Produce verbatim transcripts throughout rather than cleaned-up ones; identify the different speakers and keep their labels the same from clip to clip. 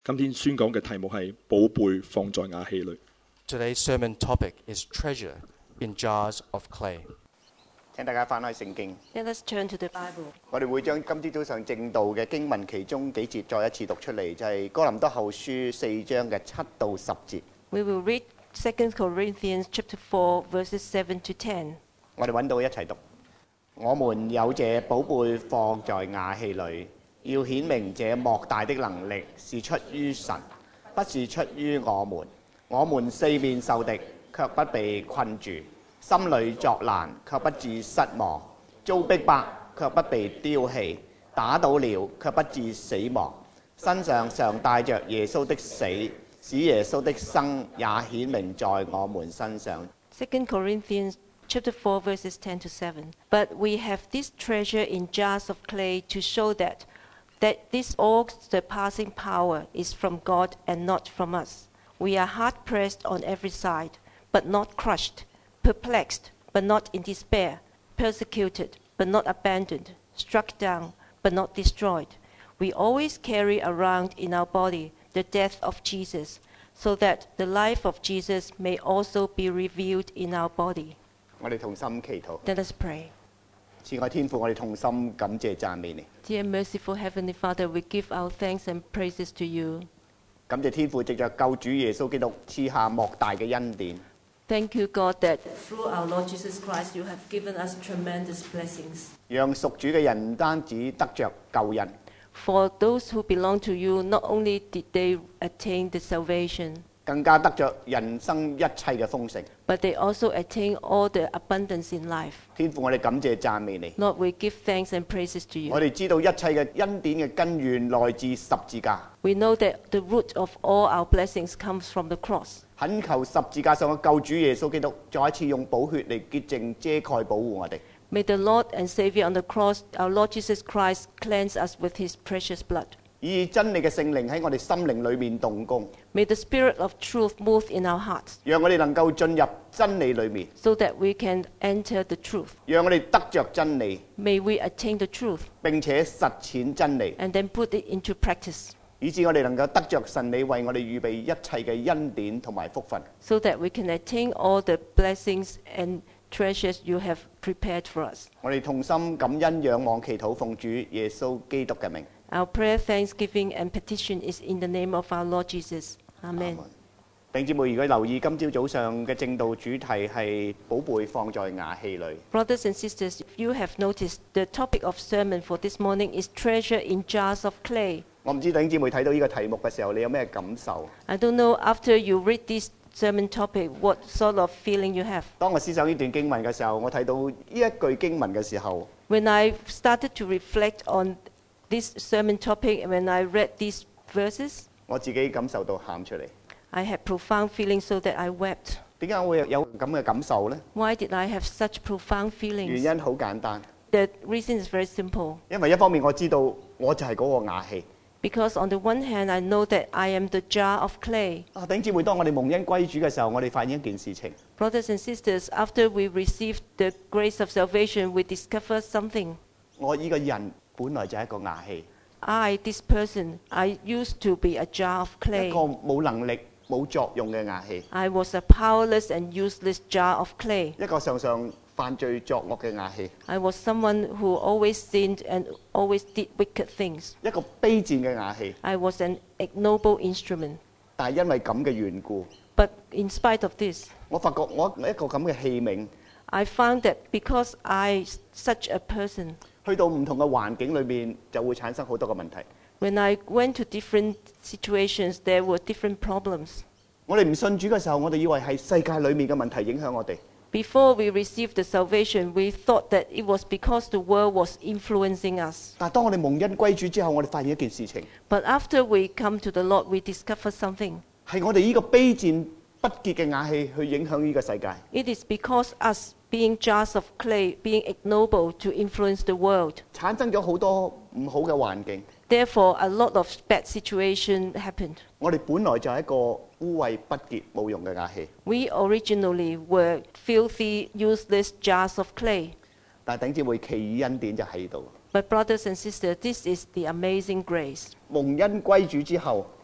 Speaker 1: 今天宣講嘅題目係寶貝放在瓦器裏。
Speaker 2: Today's sermon topic is treasure in jars of clay.
Speaker 3: 請大家翻開聖經，
Speaker 4: Let us turn to the Bible.
Speaker 3: 我哋會將今朝早上正道嘅經文其中幾節再一次讀出嚟，就係、是、哥林多後書四章嘅七到十節。
Speaker 4: We will read Second Corinthians chapter four, verses seven to ten.
Speaker 3: 我哋揾到一齊讀。我們有這寶貝放在瓦器裏，要顯明這莫大的能力是出於神，不是出於我們。我們四面受敵，卻不被困住；心裏作難，卻不致失望；遭逼迫，卻不被丟棄；打倒了，卻不致死亡。身上常帶着耶穌的死，使耶穌的生也顯明在我們身上。
Speaker 4: Second Corinthians chapter four, verses ten to seven. But we have this treasure in jars of clay to show that that this all-surpassing power is from God and not from us. We are hard-pressed on every side, but not crushed; perplexed, but not in despair; persecuted, but not abandoned; struck down, but not destroyed. We always carry around in our body the death of Jesus, so that the life of Jesus may also be revealed in our body.
Speaker 3: 我哋同心祈禱，
Speaker 4: Let us pray.
Speaker 3: 慈愛天父，我哋同心感謝讚美你。
Speaker 4: Dear merciful Heavenly Father, we give our thanks and praises to you.
Speaker 3: 感謝天父藉着救主耶穌基督賜下莫大嘅恩典，
Speaker 4: Thank you, God, that through our Lord Jesus Christ you have given us tremendous blessings.
Speaker 3: 讓屬主嘅人唔單止得着救恩，
Speaker 4: For those who belong to you, not only did they attain the salvation,
Speaker 3: 更加得着人生一切嘅豐盛。
Speaker 4: but they also attain all the abundance in life.
Speaker 3: 天父，我哋感謝讚美你。
Speaker 4: Lord, we give thanks and praises to
Speaker 3: 我
Speaker 4: you.
Speaker 3: 哋知道一切嘅恩典嘅根源來自十字架，
Speaker 4: We know that the root of all our blessings comes from the cross.
Speaker 3: 懇求十字架上嘅救主耶穌基督再一次用寶血嚟潔淨遮蓋保護我哋。
Speaker 4: May the Lord and Savior on the cross, our Lord Jesus Christ, cleanse us with his precious blood.
Speaker 3: 以真理嘅聖靈喺我哋心靈裏面動工，
Speaker 4: May the Spirit of truth move in our hearts,
Speaker 3: 讓我哋能夠進入真理裏面，
Speaker 4: so that we can enter the truth.
Speaker 3: 讓我哋得着真理，
Speaker 4: May we attain the truth
Speaker 3: 並且實踐真理，
Speaker 4: and then put it into practice,
Speaker 3: 以致我哋能夠得着神你為我哋預備一切嘅恩典同埋福分。
Speaker 4: so that we can attain all the blessings and treasures you have prepared for us.
Speaker 3: 我哋同心感恩仰望祈禱奉主耶穌基督嘅名。
Speaker 4: Our prayer, thanksgiving, and petition is in the name of our Lord Jesus. Amen.
Speaker 3: 弟兄姊妹，如果留意今朝早上嘅正道主題係寶貝放在瓦器裏，
Speaker 4: Brothers and sisters, if you have noticed, the topic of sermon for this morning is treasure in jars of clay.
Speaker 3: 我唔知弟兄姊妹睇到呢個題目嘅時候，你有咩感受？
Speaker 4: I don't know after you read this sermon topic what sort of feeling you have.
Speaker 3: 當我思想呢段經文嘅時候，我睇到呢一句經文嘅時候，
Speaker 4: When I started to reflect on this sermon topic and when I read these verses,
Speaker 3: 我自己感受到喊出嚟。
Speaker 4: I had profound feelings so that I wept.
Speaker 3: 點解我會有咁嘅感受呢？
Speaker 4: Why did I have such profound
Speaker 3: 原
Speaker 4: feelings?
Speaker 3: 因好簡單，
Speaker 4: The reason is very simple.
Speaker 3: 因為一方面我知道我就係嗰個瓦器。
Speaker 4: Because on the one hand, I know that I am the jar of clay.
Speaker 3: 啊，弟兄姊妹，當我哋蒙恩歸主嘅時候，我哋發現一件事情，
Speaker 4: Brothers and sisters, after we received the grace of salvation, we discover something.
Speaker 3: 我呢個人本來就係一個瓦器，
Speaker 4: I, this person, I used to be a jar of
Speaker 3: 一
Speaker 4: clay.
Speaker 3: 個冇能力、冇作用嘅瓦器，
Speaker 4: I was a powerless and useless jar of clay.
Speaker 3: 一個常常犯罪作惡嘅瓦器，
Speaker 4: I was someone who always sinned and always did wicked things.
Speaker 3: 一個卑賤嘅瓦器。
Speaker 4: I was an ignoble instrument.
Speaker 3: 但係因為咁嘅緣故，
Speaker 4: But in spite of this,
Speaker 3: 我發覺我一個咁嘅器皿，
Speaker 4: I found that because I, such a person,
Speaker 3: 去到唔同嘅環境裏面，就會產生好多嘅問題。
Speaker 4: when I went to different situations, there were different problems.
Speaker 3: 我哋唔信主嘅時候，我哋以為係世界裏面嘅問題影響我哋。
Speaker 4: Before we received the salvation, we thought that it was because the world was influencing us.
Speaker 3: 但係當我哋蒙恩歸主之後，我哋發現一件事情，
Speaker 4: But after we come to the Lord, we discover something.
Speaker 3: 係我哋呢個卑賤不潔嘅瓦器去影響呢個世界。
Speaker 4: It is because us, being jars of clay, being ignoble to influence the world.
Speaker 3: 產生咗好多唔好嘅環境。
Speaker 4: Therefore, a lot of bad situations happened.
Speaker 3: 我哋本來就係一個污穢不潔冇用嘅瓦器，
Speaker 4: We originally were filthy, useless jars of clay.
Speaker 3: 但係頂姊妹奇異恩典就喺度。
Speaker 4: But brothers and sisters, this is the amazing grace.
Speaker 3: 蒙恩歸主之後，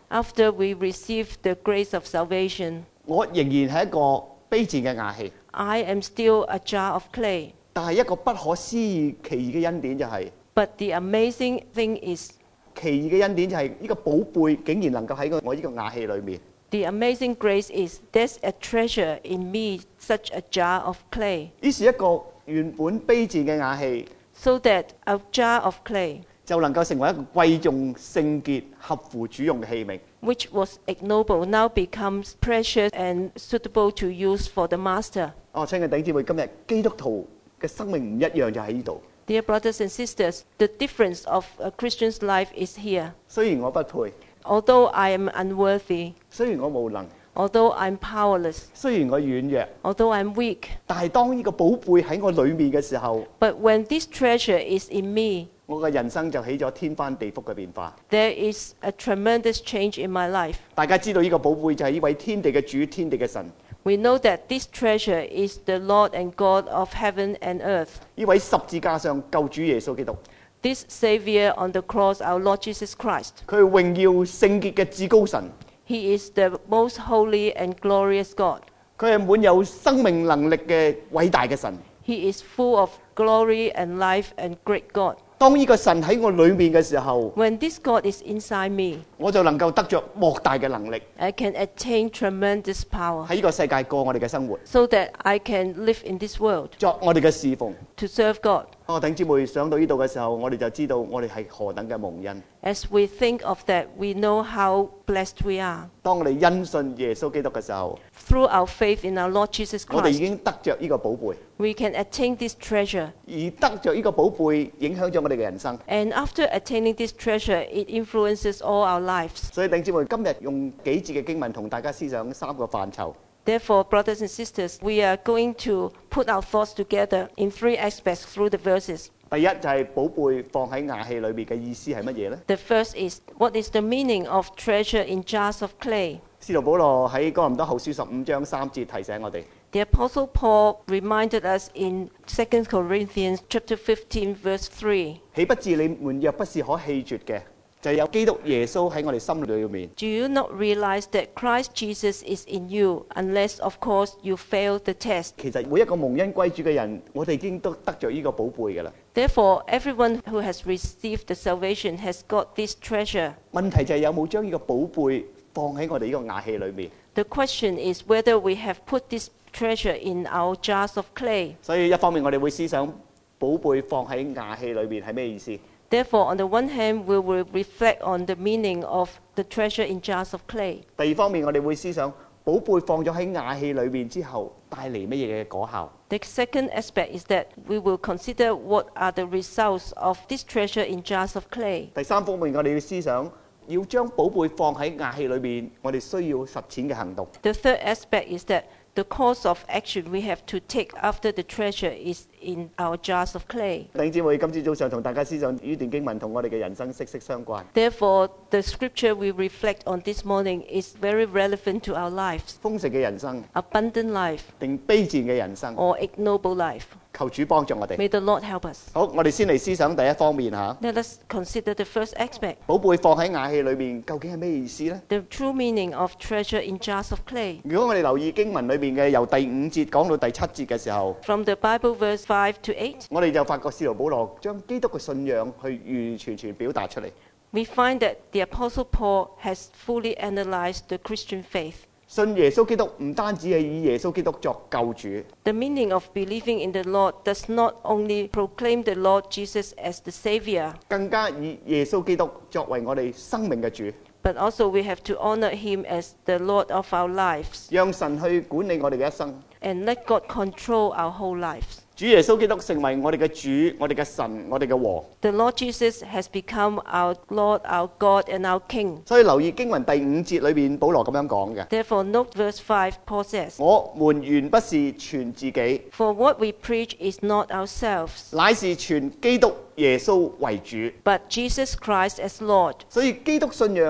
Speaker 4: after we receive the grace of salvation,
Speaker 3: 我仍然係一個卑賤嘅瓦器。
Speaker 4: I am still a jar of clay.
Speaker 3: 但係一個不可思議奇異嘅恩典就係、
Speaker 4: But the amazing thing is,
Speaker 3: 奇異嘅恩典就係呢個寶貝竟然能夠喺我呢個瓦器裏面。
Speaker 4: the amazing grace is, there's a treasure in me, such a jar of clay,
Speaker 3: 於是一個原本卑賤嘅瓦器
Speaker 4: so that a jar of clay,
Speaker 3: 就能夠成為一個貴重、聖潔、合乎主用嘅器皿。
Speaker 4: which was ignoble, now becomes precious and suitable to use for the master.
Speaker 3: 哦，親愛的弟兄姊妹，今日基督徒嘅生命唔一樣就喺呢度。
Speaker 4: Dear brothers and sisters, the difference of a Christian's life is here.
Speaker 3: 雖然我不配，
Speaker 4: Although I am unworthy,
Speaker 3: 雖然我無能，
Speaker 4: although I'm powerless,
Speaker 3: 雖然我軟弱，
Speaker 4: although I'm weak,
Speaker 3: 但係當呢個寶貝喺我裏面嘅時候，
Speaker 4: but when this treasure is in me,
Speaker 3: 我嘅人生就起咗天翻地覆嘅變化。
Speaker 4: there is a tremendous change in my life.
Speaker 3: 大家知道呢個寶貝就係呢位天地嘅主、天地嘅神，
Speaker 4: We know that this treasure is the Lord and God of heaven and earth.
Speaker 3: 呢位十字架上救主耶穌基督，
Speaker 4: This Savior on the cross, our Lord Jesus Christ.
Speaker 3: 佢係榮耀聖潔嘅至高神，
Speaker 4: He is the most holy and glorious God.
Speaker 3: 佢係滿有生命能力嘅偉大嘅神。
Speaker 4: He is full of glory and life and great God.
Speaker 3: 當呢個神喺我裏面嘅時候，
Speaker 4: When this God is inside me,
Speaker 3: 我就能夠得着莫大嘅能力，
Speaker 4: I can attain tremendous power
Speaker 3: 喺呢個世界過我哋嘅生活，
Speaker 4: so that I can live in this world
Speaker 3: 作我哋嘅侍奉。
Speaker 4: to serve God.
Speaker 3: 哦，弟兄姊妹上到呢度嘅時候，我哋就知道我哋係何等嘅蒙恩。
Speaker 4: As we think of that, we know how blessed we are.
Speaker 3: 當我哋因信耶穌基督嘅時候，
Speaker 4: Through our faith in our Lord Jesus
Speaker 3: 我哋已
Speaker 4: Christ,
Speaker 3: 經得着呢個寶貝，
Speaker 4: we can attain this treasure.
Speaker 3: 而得着呢個寶貝影響咗我哋嘅人生。
Speaker 4: And after attaining this treasure, it influences all our lives.
Speaker 3: 所以弟兄姊妹，今日用幾節嘅經文同大家思想三個範疇。
Speaker 4: Therefore, brothers and sisters, we are going to put our thoughts together in three aspects through the verses.
Speaker 3: 第一就係寶貝放喺瓦器裏面嘅意思係乜嘢呢？
Speaker 4: The first is, what is the meaning of treasure in jars of clay?
Speaker 3: 使徒保羅喺哥林多後書十五章三節提醒我哋，
Speaker 4: The Apostle Paul reminded us in Second Corinthians chapter fifteen, verse three.
Speaker 3: 豈不知你們若不是可棄絕嘅，就有基督耶穌喺我哋心裏面。
Speaker 4: Do you not realize that Christ Jesus is in you, unless, of course, you fail the test?
Speaker 3: 其實每一個蒙恩歸主嘅人，我哋已經都得着呢個寶貝㗎啦。
Speaker 4: Therefore, everyone who has received the salvation has got this treasure.
Speaker 3: 問題就係有冇將呢個寶貝放喺我哋呢個瓦器裏面。
Speaker 4: The question is whether we have put this treasure in our jars of clay.
Speaker 3: 所以一方面我哋會思想寶貝放喺瓦器裏面係咩意思？
Speaker 4: Therefore, on the one hand, we will reflect on the meaning of the treasure in jars of clay.
Speaker 3: 第二方面我哋會思想寶貝放咗喺瓦器裏面之後帶嚟乜嘢嘅果效？
Speaker 4: The second aspect is that we will consider what are the results of this treasure in jars of clay.
Speaker 3: 第三方面我哋要思想要將寶貝放喺瓦器裏面，我哋需要實踐嘅行動。
Speaker 4: The third aspect is that the course of action we have to take after the treasure is in our jars of clay.
Speaker 3: 弟兄姊妹，今朝早上同大家思想呢段經文同我哋嘅人生息息相關。
Speaker 4: Therefore, the scripture we reflect on this morning is very relevant to our lives.
Speaker 3: 豐盛嘅人生
Speaker 4: Abundant life
Speaker 3: 定卑賤嘅人生，
Speaker 4: or ignoble life.
Speaker 3: 求主幫助我哋。
Speaker 4: May the Lord help us.
Speaker 3: 好，我哋先嚟思想第一方面嚇，
Speaker 4: Let us consider the first aspect,
Speaker 3: 寶貝放喺瓦器裏面究竟係咩意思呢？
Speaker 4: the true meaning of treasure in jars of clay.
Speaker 3: 如果我哋留意經文裏面嘅由第五節講到第七節嘅時候，
Speaker 4: From the Bible verse five to eight,
Speaker 3: 我哋就發覺使徒保羅將基督嘅信仰去完完全全表達出嚟。
Speaker 4: we find that the Apostle Paul has fully analyzed the Christian faith.
Speaker 3: 信耶穌基督唔單止係以耶穌基督作救主，
Speaker 4: The meaning of believing in the Lord does not only proclaim the Lord Jesus as the Savior,
Speaker 3: 更加以耶穌基督作為我哋生命嘅主，
Speaker 4: but also we have to honor Him as the Lord of our lives
Speaker 3: 讓神去管理我哋嘅一生。
Speaker 4: and let God control our whole lives.
Speaker 3: 主耶穌基督成為我哋嘅主、我哋嘅神、我哋嘅王。
Speaker 4: The Lord Jesus has become our Lord, our God, and our King.
Speaker 3: 所以留意經文第五節裏邊，保羅咁樣講嘅：
Speaker 4: Therefore, note verse five, Paul says,
Speaker 3: 我們原不是傳自己，
Speaker 4: For what we preach is not ourselves,
Speaker 3: 乃是傳基督耶穌為主。
Speaker 4: but Jesus Christ as Lord.
Speaker 3: 所以基督信仰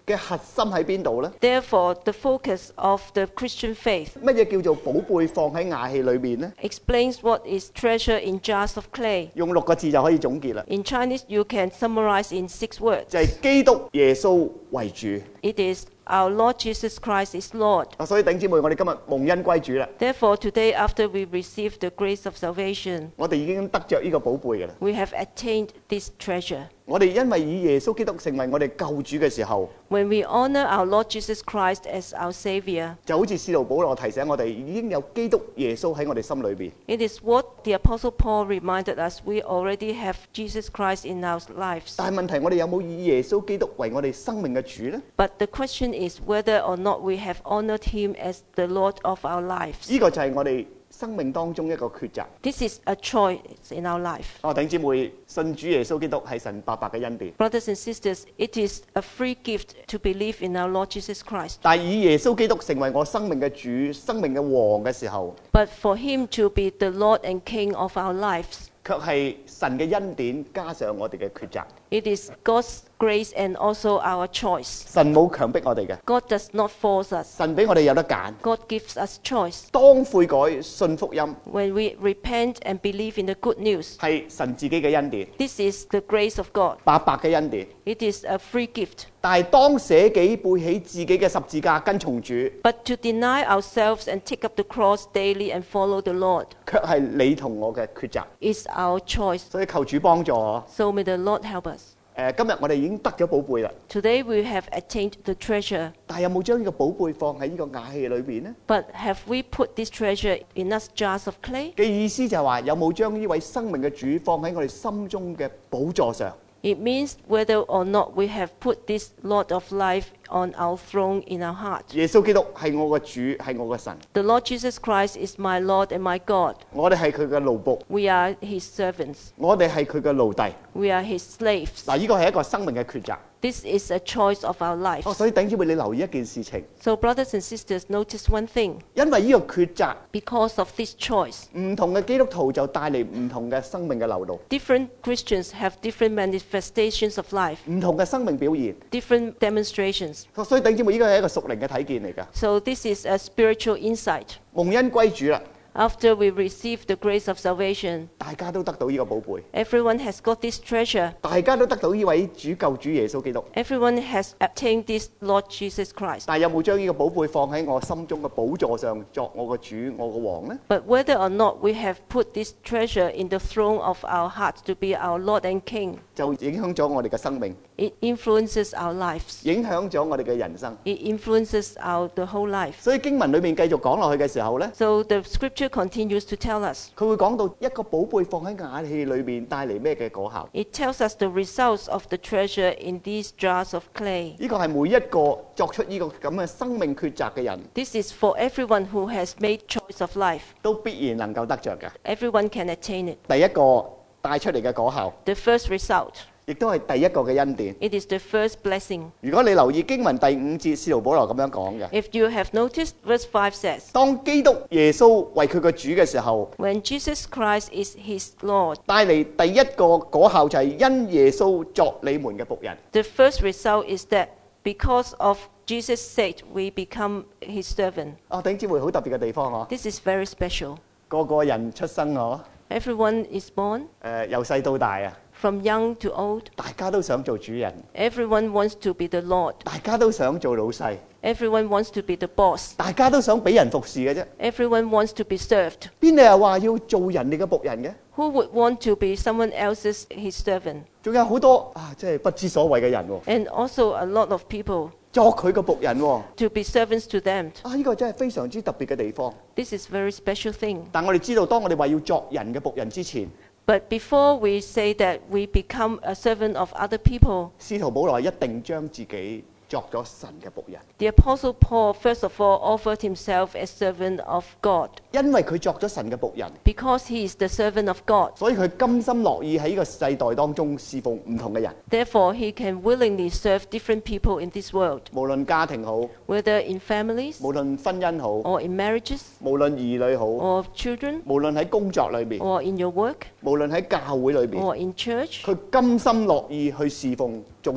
Speaker 3: 嘅核心喺邊度呢？
Speaker 4: Therefore, the focus of the Christian faith
Speaker 3: 乜嘢叫做寶貝放喺瓦器裏面呢？
Speaker 4: explains what is treasure in jars of clay.
Speaker 3: 用六個字就可以總結啦，
Speaker 4: In Chinese, you can summarize in six words.
Speaker 3: 就係基督耶穌為主。
Speaker 4: It is our Lord Jesus Christ is Lord.
Speaker 3: 啊，所以弟兄姊妹，我哋今日蒙恩歸主啦，
Speaker 4: Therefore, today, after we receive the grace of salvation,
Speaker 3: 我哋已經得着呢個寶貝嘅啦。
Speaker 4: we have attained this treasure.
Speaker 3: 我哋因為以耶穌基督成為我哋救主嘅時候，
Speaker 4: When we honor our Lord Jesus Christ as our Savior,
Speaker 3: 就好似使徒保羅提醒我哋，已經有基督耶穌喺我哋心裏邊。
Speaker 4: it is what the Apostle Paul reminded us we already have Jesus Christ in our lives.
Speaker 3: 但係問題，我哋有冇以耶穌基督為我哋生命嘅主呢？
Speaker 4: But the question is whether or not we have honored Him as the Lord of our lives.
Speaker 3: 呢個就係我哋生命當中一個抉擇。
Speaker 4: This is a choice in our life.
Speaker 3: 我弟兄姊妹，信主耶穌基督係神白白嘅恩典，
Speaker 4: Brothers and sisters, it is a free gift to believe in our Lord Jesus Christ.
Speaker 3: 但係以耶穌基督成為我生命嘅主、生命嘅王嘅時候，
Speaker 4: But for Him to be the Lord and King of our lives,
Speaker 3: 卻係神嘅恩典加上我哋嘅抉擇。
Speaker 4: it is God's grace and also our choice.
Speaker 3: 神冇強迫我哋嘅，
Speaker 4: God does not force us.
Speaker 3: 神俾我哋有得揀。
Speaker 4: God gives us choice.
Speaker 3: 當悔改、信福音
Speaker 4: When we repent and believe in the good news,
Speaker 3: 係神自己嘅恩典，
Speaker 4: this is the grace of God.
Speaker 3: 白白嘅恩典。
Speaker 4: It is a free gift.
Speaker 3: 但係當捨己背起自己嘅十字架跟從主，
Speaker 4: But to deny ourselves and take up the cross daily and follow the Lord
Speaker 3: 卻係你同我嘅抉擇。
Speaker 4: is our choice.
Speaker 3: 所以求主幫助我。
Speaker 4: So may the Lord help us.
Speaker 3: 誒、今日我哋已經得咗寶貝啦，
Speaker 4: Today we have attained the treasure,
Speaker 3: 但係有冇將呢個寶貝放喺呢個瓦器裏邊呢？
Speaker 4: but have we put this treasure in us jars of clay?
Speaker 3: 嘅意思就係話有冇將呢位生命嘅主放喺我哋心中嘅寶座上？
Speaker 4: It means whether or not we have put this Lord of life on our throne in our heart.
Speaker 3: 耶穌基督係我嘅主，係我嘅神，
Speaker 4: The Lord Jesus Christ is my Lord and my God.
Speaker 3: 我哋係佢嘅奴僕，
Speaker 4: We are His servants.
Speaker 3: 我哋係佢嘅奴隸。
Speaker 4: We are His slaves.
Speaker 3: 嗱，呢個係一個生命嘅抉擇。
Speaker 4: This is a choice of our
Speaker 3: 哦，
Speaker 4: lives.
Speaker 3: 所以弟兄姊妹，你留意一件事情，
Speaker 4: So brothers and sisters, notice one thing.
Speaker 3: 因為呢個抉擇，
Speaker 4: Because of this choice,
Speaker 3: 唔同嘅基督徒就帶嚟唔同嘅生命嘅流露，
Speaker 4: different Christians have different manifestations of life,
Speaker 3: 唔同嘅生命表現。
Speaker 4: different demonstrations.
Speaker 3: 所以弟兄姊妹，呢個係一個屬靈嘅體見嚟㗎。
Speaker 4: So this is a spiritual insight.
Speaker 3: 蒙恩歸主啦，
Speaker 4: After we receive the grace of salvation,
Speaker 3: 大家都得到呢個寶貝，
Speaker 4: everyone has got this treasure.
Speaker 3: 大家都得到呢位主救主耶穌基督。
Speaker 4: Everyone has obtained this Lord Jesus Christ.
Speaker 3: 但係有冇將呢個寶貝放喺我心中嘅寶座上，作我個主、我個王呢？
Speaker 4: But whether or not we have put this treasure in the throne of our hearts to be our Lord and King,
Speaker 3: 就影響咗我哋嘅生命，
Speaker 4: it influences our lives.
Speaker 3: 影響咗我哋嘅人生。
Speaker 4: It influences our the whole life.
Speaker 3: 所以經文裏面繼續講落去嘅時候呢，
Speaker 4: So the scripture continues to tell us.
Speaker 3: 佢會講到一個寶貝放喺瓦器裏面帶嚟咩嘅果效？
Speaker 4: It tells us the results of the treasure in these jars of clay.
Speaker 3: 呢個係每一個作出呢個咁嘅生命抉擇嘅人
Speaker 4: This is for everyone who has made choice of life.
Speaker 3: 都必然能夠得着嘅。
Speaker 4: Everyone can attain it.
Speaker 3: 第一個帶出嚟嘅果效，
Speaker 4: The first result,
Speaker 3: 亦都係第一個嘅恩典。
Speaker 4: it is the first blessing.
Speaker 3: 如果你留意經文第五節，使徒保羅咁樣講嘅。
Speaker 4: If you have noticed, verse five says,
Speaker 3: 當基督耶穌為佢個主嘅時候，
Speaker 4: when Jesus Christ is his Lord,
Speaker 3: 帶嚟第一個果效就係因耶穌作你們嘅僕人。
Speaker 4: the first result is that because of Jesus' sake, we become his servant.
Speaker 3: 啊，弟兄姊妹好特別嘅地方嗬，
Speaker 4: This is very special.
Speaker 3: 個個人出生嗬，
Speaker 4: Everyone is born,
Speaker 3: 誒由細到大啊，
Speaker 4: from young to old.
Speaker 3: 大家都想做主人，
Speaker 4: Everyone wants to be the Lord.
Speaker 3: 大家都想做老細，
Speaker 4: Everyone wants to be the boss.
Speaker 3: 大家都想俾人服侍嘅啫。
Speaker 4: Everyone wants to be served.
Speaker 3: 邊度又話要做人哋嘅僕人嘅？
Speaker 4: Who would want to be someone else's his servant?
Speaker 3: 仲有好多啊，即係不知所謂嘅人喎，
Speaker 4: And also a lot of people
Speaker 3: 作佢嘅僕人喎。
Speaker 4: to be servants to them.
Speaker 3: 啊，呢個真係非常之特別嘅地方。
Speaker 4: This is very special thing.
Speaker 3: 但我哋知道，當我哋話要作人嘅僕人之前，
Speaker 4: But before we say that we become a servant of other people,
Speaker 3: 司徒保羅一定將自己作咗神嘅僕人，
Speaker 4: the Apostle Paul first of all offered himself as servant of God.
Speaker 3: 因為佢作咗神嘅僕人，
Speaker 4: Because he is the servant of God,
Speaker 3: 所以佢甘心樂意喺呢個世代當中侍奉唔同嘅人，
Speaker 4: therefore he can willingly serve different people in this world,
Speaker 3: 無論家庭好，
Speaker 4: whether in families
Speaker 3: 無論婚姻好，
Speaker 4: or in marriages
Speaker 3: 無論兒女好，
Speaker 4: or children
Speaker 3: 無論喺工作裏面，
Speaker 4: or in your work
Speaker 3: 無論喺教會裏面，
Speaker 4: or in church.
Speaker 3: 佢甘心樂意去侍奉眾人。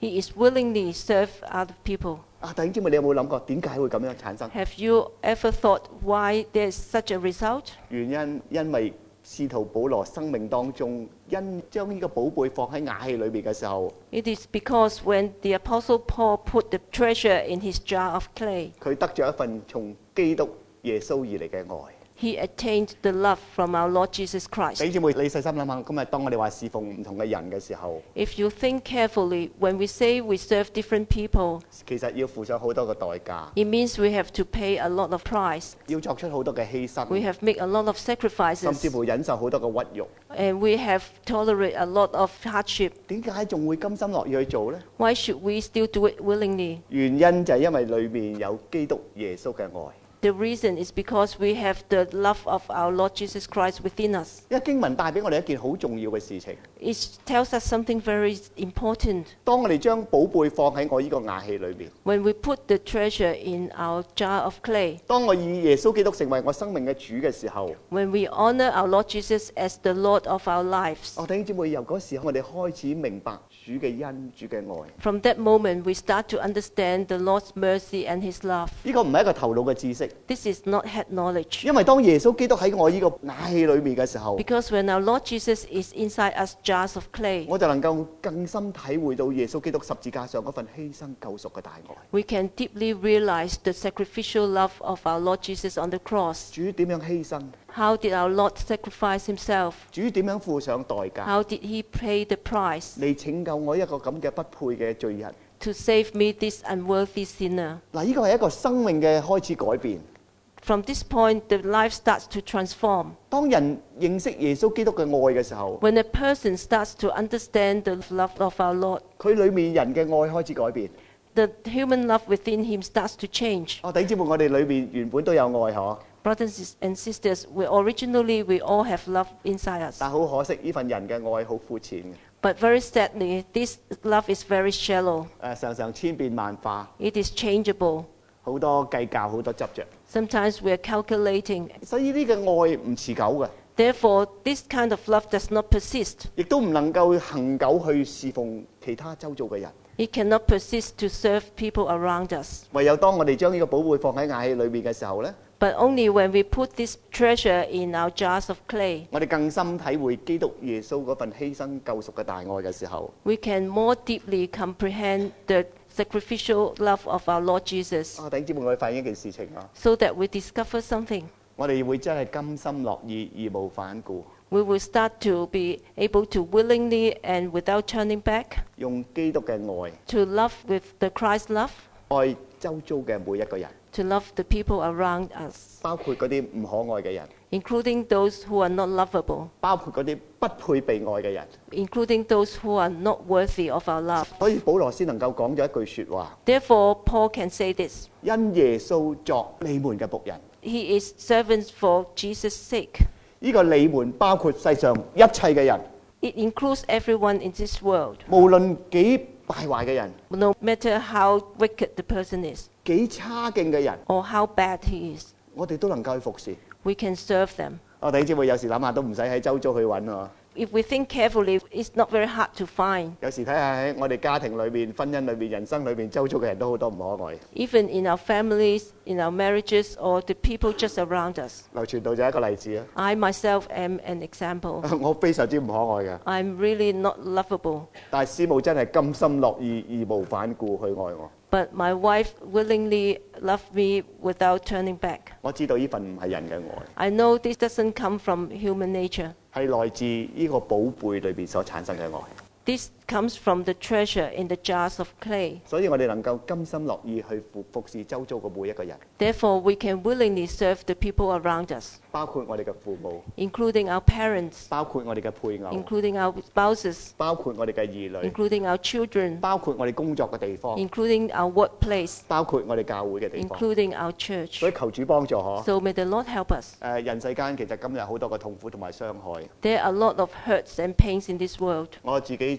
Speaker 4: He is willingly serve other people.
Speaker 3: 啊，弟兄姊妹，你有冇諗過點解會咁樣產生？
Speaker 4: Have you ever thought why there's such a result?
Speaker 3: 原因因為使徒保羅生命當中，因將呢個寶貝放喺瓦器裏邊嘅時候，
Speaker 4: It is because when the Apostle Paul put the treasure in his jar of clay,
Speaker 3: 佢得咗一份從基督耶穌而嚟嘅愛。
Speaker 4: he attained the love from our Lord Jesus
Speaker 3: 弟
Speaker 4: Christ.
Speaker 3: 兄姊妹，你細心諗下，今日當我哋話侍奉唔同嘅人嘅時候，
Speaker 4: If you think carefully, when we say we serve different people,
Speaker 3: 其實要付上好多嘅代價，
Speaker 4: it means we have to pay a lot of price.
Speaker 3: 要作出好多嘅犧
Speaker 4: We
Speaker 3: 牲，
Speaker 4: have made a lot of
Speaker 3: 甚
Speaker 4: sacrifices,
Speaker 3: 至乎忍受好多嘅屈辱。
Speaker 4: and we have tolerated a lot of hardship.
Speaker 3: 點解仲會甘心樂意去做呢？
Speaker 4: Why should we still do it willingly?
Speaker 3: 原因就係因為裏面有基督耶穌嘅愛。
Speaker 4: The reason is because we have the love of our Lord Jesus Christ within us.
Speaker 3: 因為經文帶俾我哋一件好重要嘅事情。
Speaker 4: It tells us something very important.
Speaker 3: 當我哋將寶貝放喺我呢個瓦器裏面，
Speaker 4: When we put the treasure in our jar of clay,
Speaker 3: 當我以耶穌基督成為我生命嘅主嘅時候，
Speaker 4: when we honor our Lord Jesus as the Lord of our lives,
Speaker 3: 我弟兄姊妹由嗰時候我哋開始明白主嘅恩、主嘅愛。
Speaker 4: from that moment we start to understand the Lord's mercy and His love.
Speaker 3: 呢個唔係一個頭腦嘅知識，
Speaker 4: This is not head knowledge.
Speaker 3: 因為當耶穌基督喺我呢個瓦器裏面嘅時候，
Speaker 4: Because when our Lord Jesus is inside us jars of clay,
Speaker 3: 我就能夠更深體會到耶穌基督十字架上嗰份犧牲救贖嘅大愛。
Speaker 4: we can deeply realize the sacrificial love of our Lord Jesus on the cross.
Speaker 3: 主點樣犧牲？
Speaker 4: How did our Lord sacrifice Himself?
Speaker 3: 主點樣付上代價
Speaker 4: How did He pay the price
Speaker 3: 嚟拯救我一個咁嘅不配嘅罪人？
Speaker 4: to save me, this unworthy sinner?
Speaker 3: 嗱，呢個係一個生命嘅開始改變。
Speaker 4: From this point, the life starts to transform.
Speaker 3: 當人認識耶穌基督嘅愛嘅時候，
Speaker 4: When a person starts to understand the love of our Lord,
Speaker 3: 佢裏面人嘅愛開始改變。
Speaker 4: the human love within him starts to change.
Speaker 3: 哦，弟兄姊妹，我哋裏面原本都有愛嗬，
Speaker 4: Brothers and sisters, we originally we all have love inside us.
Speaker 3: 但好可惜呢份人嘅愛好膚淺嘅，
Speaker 4: But very sadly, this love is very shallow.
Speaker 3: 誒常常千變萬化，
Speaker 4: It is changeable.
Speaker 3: 好多計較，好多執着，
Speaker 4: Sometimes we are calculating.
Speaker 3: 所以呢個愛唔持久嘅，
Speaker 4: Therefore, this kind of love does not persist.
Speaker 3: 亦都唔能夠恒久去侍奉其他周遭嘅人。
Speaker 4: It cannot persist to serve people around us.
Speaker 3: 唯有當我哋將呢個寶貝放喺瓦器裏面嘅時候呢，
Speaker 4: But only when we put this treasure in our jars of clay,
Speaker 3: 我哋更深體會基督耶穌嗰份犧牲救贖嘅大愛嘅時候，
Speaker 4: we can more deeply comprehend the sacrificial love of our Lord Jesus,
Speaker 3: 啊，弟兄姊妹，我哋發現一件事情啊，
Speaker 4: so that we discover something.
Speaker 3: 我哋會真係甘心樂意義無反顧，
Speaker 4: We will start to be able to willingly and without turning back
Speaker 3: 用基督嘅愛
Speaker 4: to love with the Christ love,
Speaker 3: 愛周遭嘅每一個人，
Speaker 4: to love the people around us,
Speaker 3: 包括嗰啲唔可愛嘅人，
Speaker 4: including those who are not lovable,
Speaker 3: 包括嗰啲不配被愛嘅人。
Speaker 4: including those who are not worthy of our love.
Speaker 3: 所以保羅先能夠講咗一句説話：
Speaker 4: Therefore, Paul can say this.
Speaker 3: 因耶穌作你們嘅僕人。
Speaker 4: He is servants for Jesus' sake.
Speaker 3: 呢、個你們包括世上一切嘅人，
Speaker 4: It includes everyone in this world,
Speaker 3: 無論幾敗壞嘅人，
Speaker 4: no matter how wicked the person is
Speaker 3: 幾差勁嘅人，
Speaker 4: or how bad he is.
Speaker 3: 我哋都能夠去服侍。
Speaker 4: We can serve them.
Speaker 3: 我哋姊妹有時諗下都唔使喺周遭去揾喎。
Speaker 4: If we think carefully, it's not very hard to find.
Speaker 3: 有時睇下喺我哋家庭裏面、婚姻裏面、人生裏面，周遭嘅人都好多唔可愛。
Speaker 4: Even in our families, in our marriages, or the people just around us.
Speaker 3: 劉傳道就係一個例子啊！
Speaker 4: I myself am an example.
Speaker 3: 我非常之唔可愛嘅，
Speaker 4: I'm really not lovable.
Speaker 3: 但係師母真係甘心樂意、義無反顧去愛我。
Speaker 4: But my wife willingly loved me without turning back.
Speaker 3: 我知道呢份唔係人嘅愛，
Speaker 4: I know this doesn't come from human nature.
Speaker 3: 係來自呢個寶貝裏邊所產生嘅愛。
Speaker 4: This comes from the treasure in the jars of clay.
Speaker 3: 所以我哋能夠甘心樂意去服服侍周遭嘅每一個人，
Speaker 4: Therefore, we can willingly serve the people around us,
Speaker 3: 包括我哋嘅父母，
Speaker 4: including our parents,
Speaker 3: 包括我哋嘅配偶，
Speaker 4: including our spouses,
Speaker 3: 包括我哋嘅兒女，
Speaker 4: including our children,
Speaker 3: 包括我哋工作嘅地方，
Speaker 4: including our workplace,
Speaker 3: 包括我哋教會嘅地方。
Speaker 4: including our church.
Speaker 3: 所以求主幫助嗬。
Speaker 4: So may the Lord help us.
Speaker 3: 誒、人世間其實今日好多嘅痛苦同埋傷害。
Speaker 4: There are a lot of hurts and pains in this world.
Speaker 3: 我自己作為一個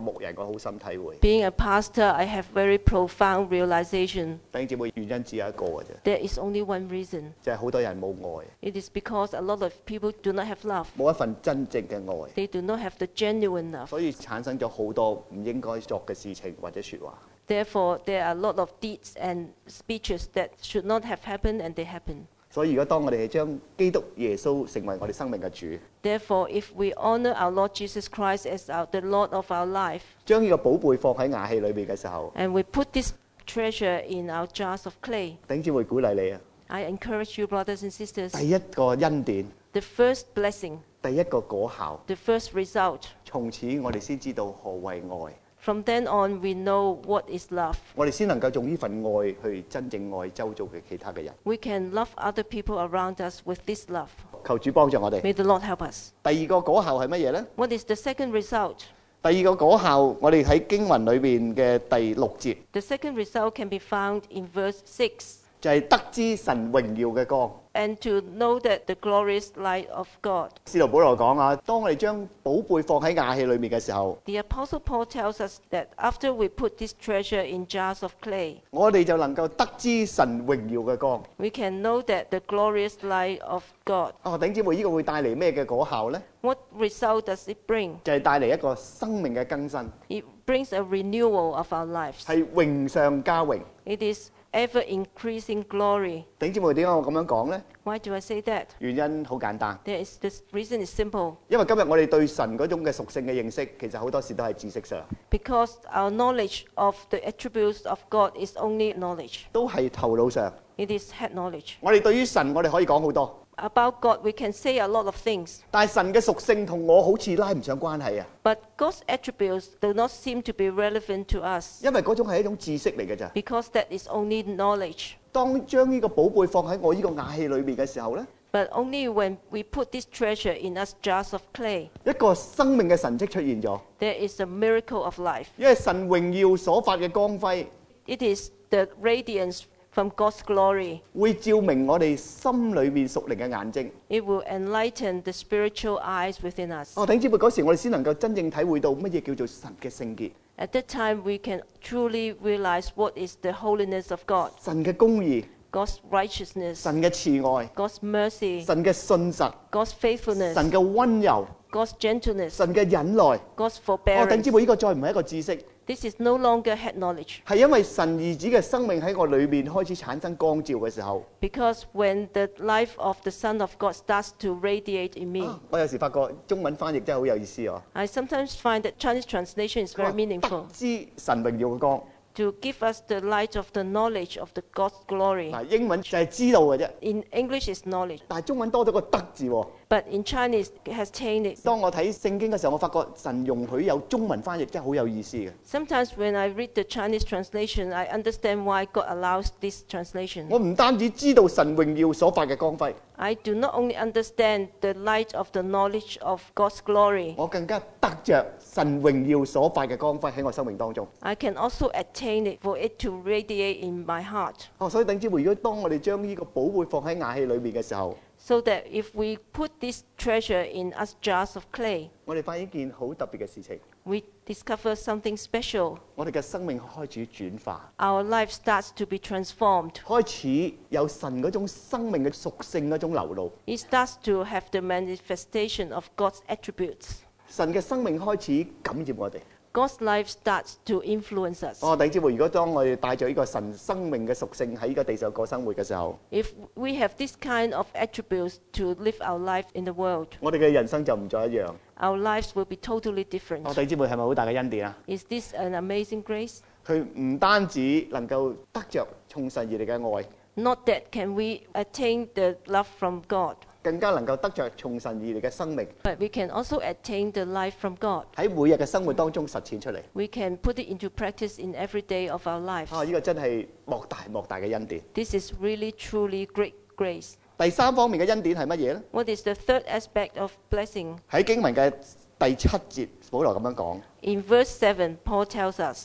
Speaker 3: 牧人，我好深體會。
Speaker 4: Being a pastor, I have very profound realization.
Speaker 3: 弟兄姊妹，原因只有一個嘅啫，
Speaker 4: There is only one reason.
Speaker 3: 就係好多人冇愛，
Speaker 4: It is because a lot of people do not have love.
Speaker 3: 冇一份真正嘅愛，
Speaker 4: They do not have the genuine love.
Speaker 3: 所以產生咗好多唔應該作嘅事情或者説話。
Speaker 4: Therefore, there are a lot of deeds and speeches that should not have happened, and they happen.
Speaker 3: 所以如果當我哋係將基督耶穌成為我哋生命嘅主，
Speaker 4: Therefore, if we honor our Lord Jesus Christ as our, the Lord of our life,
Speaker 3: 將呢個寶貝放喺瓦器裏面嘅時候，
Speaker 4: and we put this treasure in our jars of clay,
Speaker 3: 弟兄姊妹鼓勵你啊！
Speaker 4: I encourage you, brothers and sisters,
Speaker 3: 第一個恩典，
Speaker 4: the first blessing,
Speaker 3: 第一個果效，
Speaker 4: the first result,
Speaker 3: 從此我哋先知道何謂愛，
Speaker 4: from then on we know what is love.
Speaker 3: 我哋先能夠用呢份愛去真正愛周遭嘅其他嘅人。
Speaker 4: We can love other people around us with this love.
Speaker 3: 求主幫助我哋。
Speaker 4: May the Lord help us.
Speaker 3: 第二個果效係乜嘢呢？
Speaker 4: What is the second result?
Speaker 3: 第二個果效，我哋喺經文裏邊嘅第六節，
Speaker 4: The second result can be found in verse six.
Speaker 3: 就係得知神榮耀嘅光。
Speaker 4: And to know that the glorious light of God.
Speaker 3: 使徒保羅講啊，當我哋將寶貝放喺瓦器裏面嘅時候，
Speaker 4: The Apostle Paul tells us that after we put this treasure in jars of clay,
Speaker 3: 我哋就能夠得知神榮耀嘅光。
Speaker 4: we can know that the glorious light of God.
Speaker 3: 啊，弟兄姊妹，呢個會帶嚟咩嘅果效呢？
Speaker 4: What result does it bring?
Speaker 3: 就係帶嚟一個生命嘅更新，
Speaker 4: It brings a renewal of our lives.
Speaker 3: 係榮上加榮。
Speaker 4: It is ever increasing glory.
Speaker 3: 弟兄姊妹，點解我咁樣講呢？
Speaker 4: Why do I say that?
Speaker 3: 原因好簡單，
Speaker 4: There is, the reason is simple.
Speaker 3: 因為今日我哋對神嗰種嘅屬性嘅認識，其實好多時都係知識上，
Speaker 4: Because our knowledge of the attributes of God is only knowledge.
Speaker 3: 都係頭腦上。
Speaker 4: It is head knowledge.
Speaker 3: 我哋對於神，我哋可以講好多，
Speaker 4: About God, we can say a lot of things.
Speaker 3: 但係神嘅屬性同我好似拉唔上關係啊，
Speaker 4: But God's attributes do not seem to be relevant to us.
Speaker 3: 因為嗰種係一種知識嚟嘅咋。
Speaker 4: Because that is only knowledge.
Speaker 3: 當將呢個寶貝放喺我呢個瓦器裏面嘅時候呢，
Speaker 4: But only when we put this treasure in us jars of clay,
Speaker 3: 一個生命嘅神蹟出現咗，
Speaker 4: there is a miracle of life.
Speaker 3: 因為神榮耀所發嘅光輝，
Speaker 4: It is the radiance from God's glory.
Speaker 3: 會照明我哋心裏面屬靈嘅眼睛。
Speaker 4: It will enlighten the spiritual eyes within us.
Speaker 3: 哦，弟兄姊妹，嗰時我哋先能夠真正體會到乜嘢叫做神嘅聖潔、
Speaker 4: At that time, we can truly realize what is the holiness of God,
Speaker 3: 神嘅公義、
Speaker 4: God's righteousness,
Speaker 3: 神嘅慈愛、
Speaker 4: God's mercy,
Speaker 3: 神嘅信實、
Speaker 4: God's faithfulness,
Speaker 3: 神嘅溫柔、
Speaker 4: God's gentleness,
Speaker 3: 神嘅忍耐。
Speaker 4: God's
Speaker 3: 哦，弟兄
Speaker 4: forbearance.
Speaker 3: 姊妹，呢個再唔係一個知識，
Speaker 4: This is no longer head knowledge.
Speaker 3: 係因為神兒子嘅生命喺我裏面開始產生光照嘅時候，
Speaker 4: Because when the life of the Son of God starts to radiate in me,
Speaker 3: 啊我有時發覺中文翻譯真係好有意思啊！
Speaker 4: I sometimes find that Chinese translation is very
Speaker 3: 佢話
Speaker 4: meaningful.
Speaker 3: 得知神榮耀嘅光，
Speaker 4: To give us the light of the knowledge of the God's glory.
Speaker 3: 嗱英文就係知道嘅啫，
Speaker 4: In English is knowledge,
Speaker 3: 但係中文多咗個得字喎。
Speaker 4: but in Chinese it has changed it.
Speaker 3: 當我睇聖經嘅時候，我發覺神容許有中文翻譯真係好有意思嘅。
Speaker 4: Sometimes when I read the Chinese translation, I understand why God allows this translation.
Speaker 3: 我唔單止知道神榮耀所發嘅光輝，
Speaker 4: I do not only understand the light of the knowledge of God's glory,
Speaker 3: 我更加得着神榮耀所發嘅光輝喺我生命當中。
Speaker 4: I can also attain it for it to radiate in my heart.
Speaker 3: 哦，所以弟兄姊妹，如果當我哋將呢個寶貝放喺瓦器裏面嘅時候，
Speaker 4: So that if we put this treasure in us jars of clay,
Speaker 3: 我哋發現一件好特別嘅事情，
Speaker 4: we discover something special.
Speaker 3: 我哋嘅生命開始轉化，
Speaker 4: Our life starts to be transformed.
Speaker 3: 開始有神嗰種生命嘅屬性嗰種流露，
Speaker 4: It starts to have the manifestation of God's attributes.
Speaker 3: 神嘅生命開始感染我哋。
Speaker 4: God's life starts to influence us.
Speaker 3: 哦，弟兄姊妹，如果當我哋帶着呢個神生命嘅屬性喺呢個地上過生活嘅時候，
Speaker 4: If we have this kind of attributes to live our life in the world,
Speaker 3: 我哋嘅人生就唔再一樣。
Speaker 4: our lives will be totally
Speaker 3: 哦，
Speaker 4: different.
Speaker 3: 弟兄姊妹，係咪好大嘅恩典啊？
Speaker 4: Is this an amazing grace?
Speaker 3: 佢唔單止能夠得着從神而嚟嘅愛，
Speaker 4: Not that can we attain the love from God,
Speaker 3: 更加能夠得着從神而嚟嘅生命，
Speaker 4: but we can also attain the life from God.
Speaker 3: 喺每日嘅生活當中實踐出嚟。
Speaker 4: We can put it into practice in every day of our lives.
Speaker 3: 啊，呢個真係莫大莫大嘅恩典。
Speaker 4: This is really, truly great grace.
Speaker 3: 第三方面嘅恩典係乜嘢呢？
Speaker 4: What is the third aspect of blessing?
Speaker 3: 喺經文嘅第七節，保羅咁樣講：
Speaker 4: In verse seven, Paul tells us,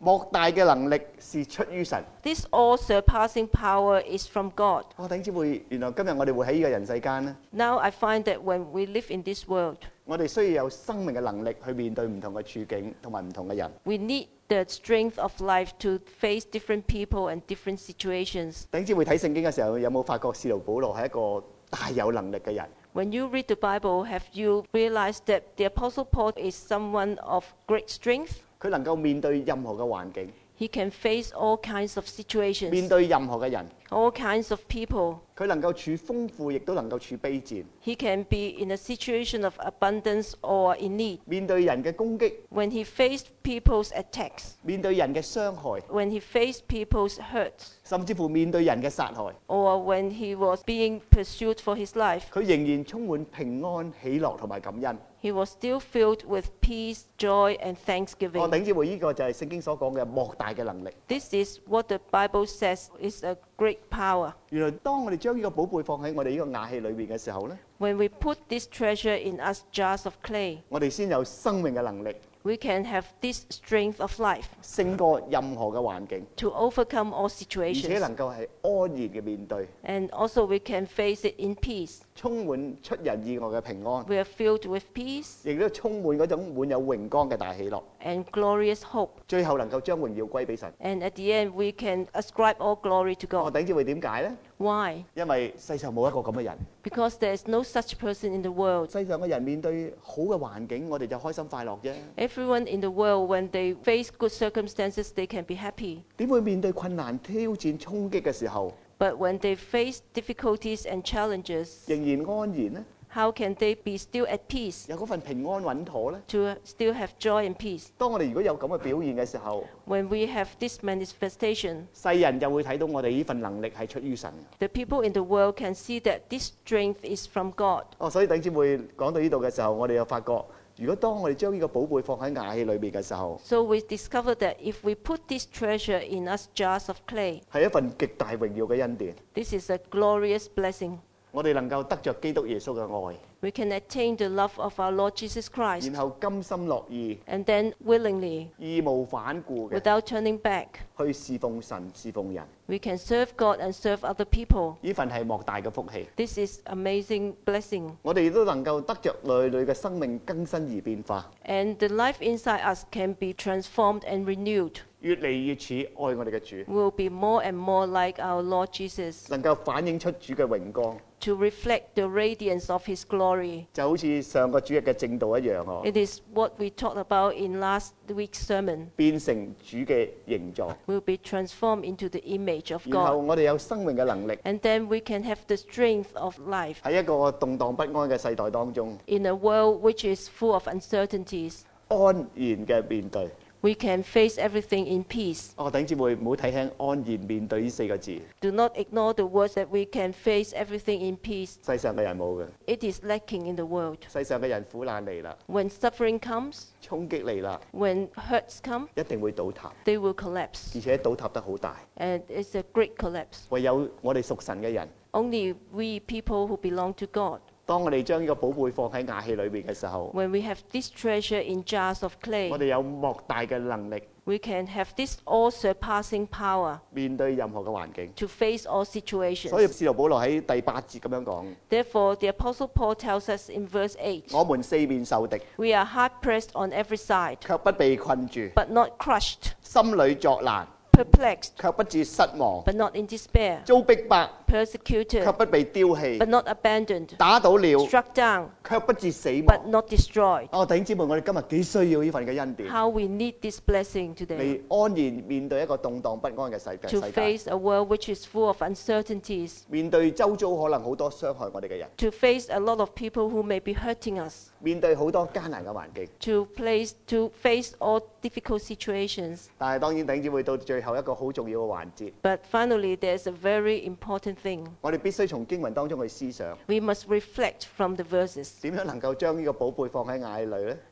Speaker 3: 莫大嘅能力是出於神。
Speaker 4: This all-surpassing power is from God.
Speaker 3: 我弟兄姊妹，原來今日我哋會喺呢個人世間呢，
Speaker 4: Now I find that when we live in this world,
Speaker 3: 我哋需要有生命嘅能力去面對唔同嘅處境同埋唔同嘅人。
Speaker 4: we need the strength of life to face different people and different situations.
Speaker 3: 弟兄姊妹睇聖經嘅時候，有冇發覺使徒保羅係一個大有能力嘅人？
Speaker 4: When you read the Bible, have you realized that the Apostle Paul is someone of great strength?
Speaker 3: 佢能夠面對任何嘅環境，
Speaker 4: He can face all kinds of
Speaker 3: 面
Speaker 4: situations,
Speaker 3: 對任何嘅人，
Speaker 4: all kinds of people.
Speaker 3: 佢能夠處豐富，亦都能夠處卑賤。
Speaker 4: He can be in a situation of abundance or in need.
Speaker 3: 面對人嘅攻擊，
Speaker 4: When he faced people's attacks,
Speaker 3: 面對人嘅傷害，
Speaker 4: when he faced people's hurts,
Speaker 3: 甚至乎面對人嘅殺害，
Speaker 4: or when he was being pursued for his life,
Speaker 3: 佢仍然充滿平安、喜樂同埋感恩。
Speaker 4: he was still filled with peace, joy, and
Speaker 3: 我
Speaker 4: thanksgiving.
Speaker 3: 頂姊妹，呢個就係聖經所講嘅莫大嘅能力。
Speaker 4: This is what the Bible says is a great power.
Speaker 3: 原來當我哋將呢個寶貝放喺我哋呢個瓦器裏面嘅時候呢，
Speaker 4: When we put this treasure in us jars of clay,
Speaker 3: 我哋先有生命嘅能力，
Speaker 4: we can have this strength of life
Speaker 3: 勝過任何嘅環境，
Speaker 4: to overcome all
Speaker 3: 而且
Speaker 4: situations.
Speaker 3: 能夠係安然嘅面對，
Speaker 4: And also we can face it in peace.
Speaker 3: 充滿出人意外嘅平安，
Speaker 4: We are filled with peace
Speaker 3: 亦都充滿嗰種滿有榮光嘅大喜樂，
Speaker 4: and glorious hope.
Speaker 3: 最後能夠將榮耀歸俾神。
Speaker 4: And at the end, we can ascribe all glory to
Speaker 3: 我
Speaker 4: God.
Speaker 3: 頂姊妹點解呢？
Speaker 4: Why?
Speaker 3: 因為世上冇一個咁嘅人，
Speaker 4: Because there is no such person in the world.
Speaker 3: 世上嘅人面對好嘅環境，我哋就開心快樂啫。
Speaker 4: Everyone in the world, when they face good circumstances, they can be happy.
Speaker 3: 點會面對困難、挑戰、衝擊嘅時候，
Speaker 4: But when they face difficulties and challenges,
Speaker 3: 仍然安然呢？
Speaker 4: how can they be still at peace,
Speaker 3: 有嗰份平安穩妥呢？
Speaker 4: to still have joy and peace?
Speaker 3: 當我哋如果有咁嘅表現嘅時候，
Speaker 4: When we have this manifestation,
Speaker 3: 世人就會睇到我哋呢份能力係出於神嘅。
Speaker 4: the people in the world can see that this strength is from God.
Speaker 3: 哦，所以弟兄姊妹講到呢度嘅時候，我哋又發覺，如果當我哋將呢個寶貝放喺瓦器裏邊嘅時候，
Speaker 4: So we discover that if we put this treasure in us jars of clay,
Speaker 3: 係一份極大榮耀嘅恩典。
Speaker 4: this is a glorious blessing.
Speaker 3: 我哋能夠得着基督耶穌嘅愛，
Speaker 4: We can attain the love of our Lord Jesus Christ
Speaker 3: 然後甘心樂意、
Speaker 4: and then willingly,
Speaker 3: 義無反顧嘅
Speaker 4: without turning back,
Speaker 3: 去侍奉神、侍奉人。
Speaker 4: we can serve God and serve other people.
Speaker 3: 呢份係莫大嘅福氣。
Speaker 4: This is amazing blessing.
Speaker 3: 我哋亦都能夠得着內裏嘅生命更新而變化，
Speaker 4: And the life inside us can be transformed and renewed.
Speaker 3: 越嚟越似愛我哋嘅主，
Speaker 4: We will be more and more like our Lord Jesus,
Speaker 3: 能夠反映出主嘅榮光，
Speaker 4: to reflect the radiance of His glory.
Speaker 3: 就好似上個主日嘅正道一樣哦，
Speaker 4: It is what we talked about in last week's sermon.
Speaker 3: 變成主嘅形狀，
Speaker 4: We'll be transformed into the image of
Speaker 3: 然後
Speaker 4: God.
Speaker 3: 我哋有生命嘅能力，
Speaker 4: And then we can have the strength of life
Speaker 3: 喺一個動盪不安嘅世代當中，
Speaker 4: in a world which is full of uncertainties.
Speaker 3: 安然嘅面對。
Speaker 4: We can face everything in peace.
Speaker 3: 哦，弟兄姊妹唔好睇輕安然面對呢四個字，
Speaker 4: Do not ignore the words that we can face everything in peace.
Speaker 3: 世上嘅人冇嘅，
Speaker 4: It is lacking in the world.
Speaker 3: 世上嘅人苦難嚟啦，
Speaker 4: When suffering comes,
Speaker 3: 衝擊嚟啦，
Speaker 4: when hurts come,
Speaker 3: 一定會倒塌，
Speaker 4: they will collapse.
Speaker 3: 而且倒塌得好大。
Speaker 4: And it's a great collapse.
Speaker 3: 唯有我哋屬神嘅人。
Speaker 4: Only we people who belong to God,
Speaker 3: 當我哋將呢個寶貝放喺瓦器裏邊嘅時候，
Speaker 4: when we have this treasure in jars of
Speaker 3: 我
Speaker 4: clay,
Speaker 3: 哋有莫大嘅能力
Speaker 4: we can have this all-surpassing power
Speaker 3: 面對任何嘅環境。
Speaker 4: to face all
Speaker 3: 所以
Speaker 4: situations.
Speaker 3: 使徒保羅喺第八節咁樣講：
Speaker 4: Therefore, the Apostle Paul tells us in verse eight,
Speaker 3: 我們四面受敵，
Speaker 4: we are hard-pressed on every side,
Speaker 3: 卻不被困住；
Speaker 4: but not crushed,
Speaker 3: 心裏作難，
Speaker 4: perplexed,
Speaker 3: 卻不致失望；
Speaker 4: but not in despair,
Speaker 3: 遭逼迫，
Speaker 4: persecuted,
Speaker 3: 卻不被丟棄；
Speaker 4: but not abandoned,
Speaker 3: 打倒了，
Speaker 4: struck down,
Speaker 3: 卻不致死
Speaker 4: but
Speaker 3: 亡。
Speaker 4: not destroyed.
Speaker 3: 哦，弟兄姊妹，我哋今日幾需要呢份嘅恩典，
Speaker 4: How we need this blessing today
Speaker 3: 嚟安然面對一個動盪不安嘅世界
Speaker 4: to
Speaker 3: 世界，
Speaker 4: face a world which is full of uncertainties,
Speaker 3: 面對周遭可能好多傷害我哋嘅人，
Speaker 4: to face a lot of people who may be hurting us,
Speaker 3: 面對好多艱難嘅環境。
Speaker 4: to place to face all difficult situations.
Speaker 3: 但係當然，弟兄姊妹到最後一個好重要嘅環節，
Speaker 4: But finally, there's a very important thing.
Speaker 3: 我哋必須從經文當中去思想，
Speaker 4: We must reflect from the verses.
Speaker 3: 點樣能夠將呢個寶貝放喺瓦器裏呢？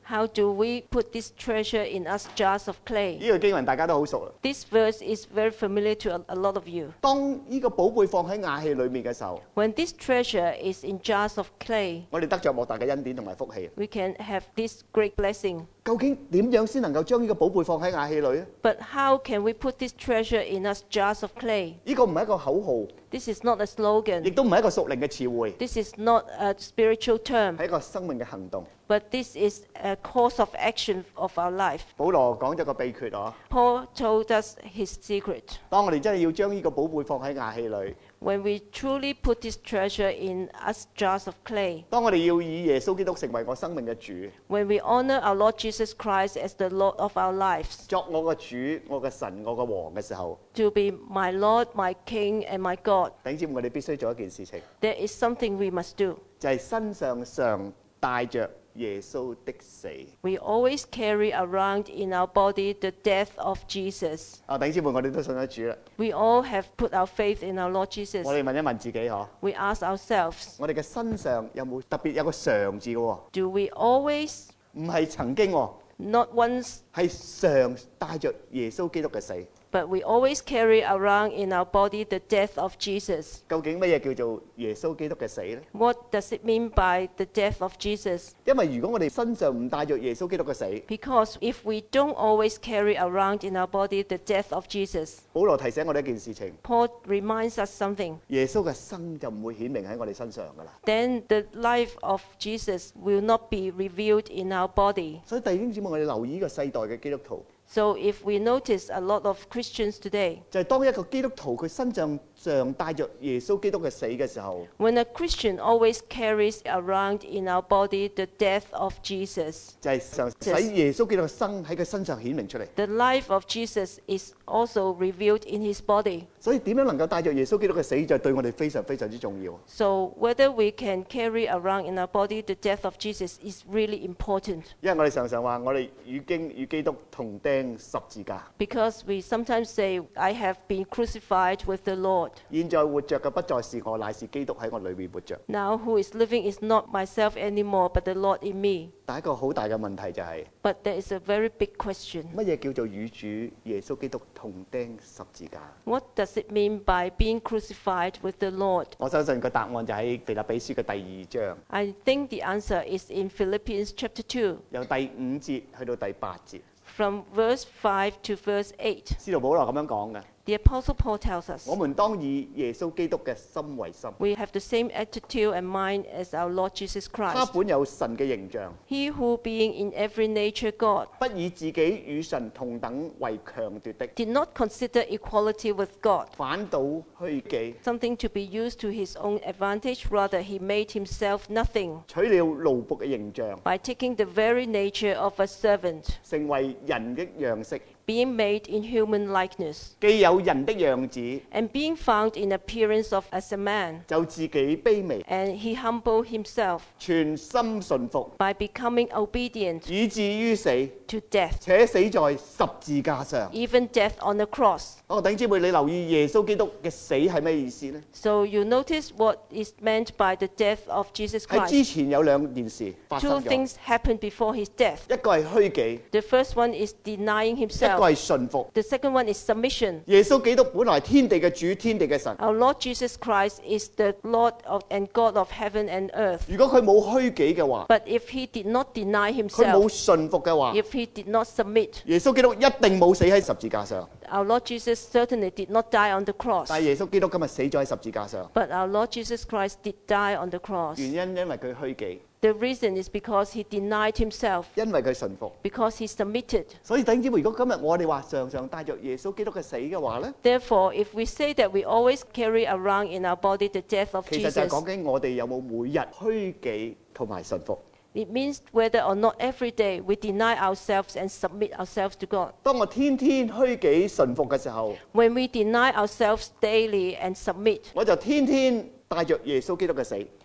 Speaker 4: How do we put this treasure in us jars of
Speaker 3: 呢
Speaker 4: clay?
Speaker 3: 句經文大家都好熟啦。
Speaker 4: This verse is very familiar to a, a lot of you.
Speaker 3: 當呢個寶貝放喺瓦器裏面嘅時候，
Speaker 4: When this treasure is in jars of clay,
Speaker 3: 我哋得着莫大嘅恩典同埋福氣。
Speaker 4: we can have this great blessing.
Speaker 3: 究竟點樣先能夠將呢個寶貝放喺瓦器裏咧？
Speaker 4: But how can we put this treasure in us jars of clay?
Speaker 3: 呢個唔係一個口號，
Speaker 4: This is not a
Speaker 3: 亦
Speaker 4: slogan.
Speaker 3: 都唔係一個屬靈嘅詞彙，
Speaker 4: This is not a spiritual term.
Speaker 3: 係一個生命嘅行動。
Speaker 4: But this is a course of action of our life.
Speaker 3: 保羅講咗個秘訣啊！
Speaker 4: Paul told us his secret.
Speaker 3: 當我哋真係要將呢個寶貝放喺瓦器裏，
Speaker 4: When we truly put this treasure in us jars of clay,
Speaker 3: 當我哋要以耶穌基督成為我生命嘅主，
Speaker 4: when we honor our Lord Jesus Christ as the Lord of our lives,
Speaker 3: 作我嘅主、我嘅神、我嘅王嘅時候，
Speaker 4: to be my Lord, my King, and my God,
Speaker 3: 弟兄姊妹，我哋必須做一件事情，
Speaker 4: there is something we must do.
Speaker 3: 就係身上常帶着耶穌的死。
Speaker 4: We always carry around in our body the death of Jesus.
Speaker 3: 啊，弟兄姊妹，我哋都信咗主啦。
Speaker 4: We all have put our faith in our Lord Jesus.
Speaker 3: 我哋問一問自己嗬，
Speaker 4: We ask ourselves,
Speaker 3: 我哋嘅身上有冇特別有個常字嘅喎？
Speaker 4: do we always,
Speaker 3: 唔係曾經喎，
Speaker 4: not once,
Speaker 3: 係常帶着耶穌基督嘅死。
Speaker 4: but we always carry around in our body the death of Jesus?
Speaker 3: 究竟乜嘢叫做耶穌基督嘅死呢？
Speaker 4: What does it mean by the death of Jesus?
Speaker 3: 因為如果我哋身上唔帶着耶穌基督嘅死，
Speaker 4: Because if we don't always carry around in our body the death of Jesus,
Speaker 3: 保羅提醒我哋一件事情：
Speaker 4: Paul reminds us something.
Speaker 3: 耶穌嘅生就唔會顯明喺我哋身上噶啦。
Speaker 4: Then the life of Jesus will not be revealed in our body.
Speaker 3: 所以弟兄姊妹，我哋留意呢個世代嘅基督徒，
Speaker 4: So if we notice a lot of Christians today,
Speaker 3: 就係當一個基督徒佢身上常帶着耶穌基督嘅死嘅時候，
Speaker 4: when a Christian always carries around in our body the death of Jesus,
Speaker 3: 就係常使耶穌基督嘅生喺佢身上顯明出嚟。
Speaker 4: the life of Jesus is also revealed in his body.
Speaker 3: 所以點樣能夠帶着耶穌基督嘅死，就對我哋非常非常之重要。
Speaker 4: So whether we can carry around in our body the death of Jesus is really important,
Speaker 3: 因為我哋常常話，我哋與經與基督同釘十字架。
Speaker 4: because we sometimes say, I have been crucified with the Lord.
Speaker 3: 現在活着嘅不再是我，乃是基督喺我裏面活着。
Speaker 4: Now who is living is not myself anymore, but the Lord in me.
Speaker 3: 但係一個好大嘅問題就係、
Speaker 4: But there is a very big question.
Speaker 3: 乜嘢叫做與主耶穌基督同釘十字架？
Speaker 4: What does it mean by being crucified with the Lord?
Speaker 3: 我相信個答案就喺腓立比書嘅第二章，
Speaker 4: I think the answer is in Philippians chapter two,
Speaker 3: 由第五節去到第八節。
Speaker 4: from verse five to verse eight.
Speaker 3: 使徒保羅咁樣講嘅：
Speaker 4: The Apostle Paul tells us,
Speaker 3: 我們當以耶穌基督嘅心為心。
Speaker 4: we have the same attitude and mind as our Lord Jesus
Speaker 3: 他
Speaker 4: Christ.
Speaker 3: 本有神嘅形象，
Speaker 4: He who being in every nature God,
Speaker 3: 不以自己與神同等為強奪的，
Speaker 4: did not consider equality with God
Speaker 3: 反倒虛己，
Speaker 4: something to be used to his own advantage. Rather, he made himself nothing
Speaker 3: 取了奴僕嘅形象，
Speaker 4: by taking the very nature of a servant,
Speaker 3: 成為人的樣式，
Speaker 4: being made in human likeness,
Speaker 3: 既有人的樣子，
Speaker 4: and being found in appearance of as a man.
Speaker 3: 就自己卑微，
Speaker 4: And he humbled himself
Speaker 3: 全心順服，
Speaker 4: by becoming obedient
Speaker 3: 以至於死，
Speaker 4: to death,
Speaker 3: 且死在十字架上。
Speaker 4: even death on the cross.
Speaker 3: 哦，弟兄姊妹，你留意耶穌基督嘅死係咩意思呢？
Speaker 4: So you notice what is meant by the death of Jesus
Speaker 3: 喺之
Speaker 4: Christ.
Speaker 3: 前有兩件事發
Speaker 4: Two
Speaker 3: 生咗，
Speaker 4: things happened before his death.
Speaker 3: 一個係虛己，
Speaker 4: The first one is denying
Speaker 3: 一個
Speaker 4: himself.
Speaker 3: 係順服。
Speaker 4: The second one is submission.
Speaker 3: 耶穌基督本來係天地嘅主，天地嘅神。
Speaker 4: Our Lord Jesus Christ is the Lord of, and God of heaven and earth.
Speaker 3: 如果佢冇虛己嘅話，
Speaker 4: But if he did not deny
Speaker 3: 佢冇
Speaker 4: himself,
Speaker 3: 順服嘅話，
Speaker 4: if he did not submit,
Speaker 3: 耶穌基督一定冇死喺十字架上。
Speaker 4: our Lord Jesus certainly did not die on the cross.
Speaker 3: 但係耶穌基督今日死咗喺十字架上，
Speaker 4: But our Lord Jesus Christ did die on the cross.
Speaker 3: 原因因為佢虛己，
Speaker 4: The reason is because he denied himself,
Speaker 3: 因為佢順服。
Speaker 4: because he submitted.
Speaker 3: 所以弟兄姊妹，如果今日我哋話常常帶着耶穌基督嘅死嘅話呢，
Speaker 4: Therefore, if we say that we always carry around in our body the death of
Speaker 3: 其實就係
Speaker 4: Jesus,
Speaker 3: 講緊我哋有冇每日虛己同埋順服。
Speaker 4: it means whether or not every day we deny ourselves and submit ourselves to God.
Speaker 3: 當我天天虛己順服嘅時候，
Speaker 4: When we deny ourselves daily and submit,
Speaker 3: 我就天天帶着耶穌基督嘅死。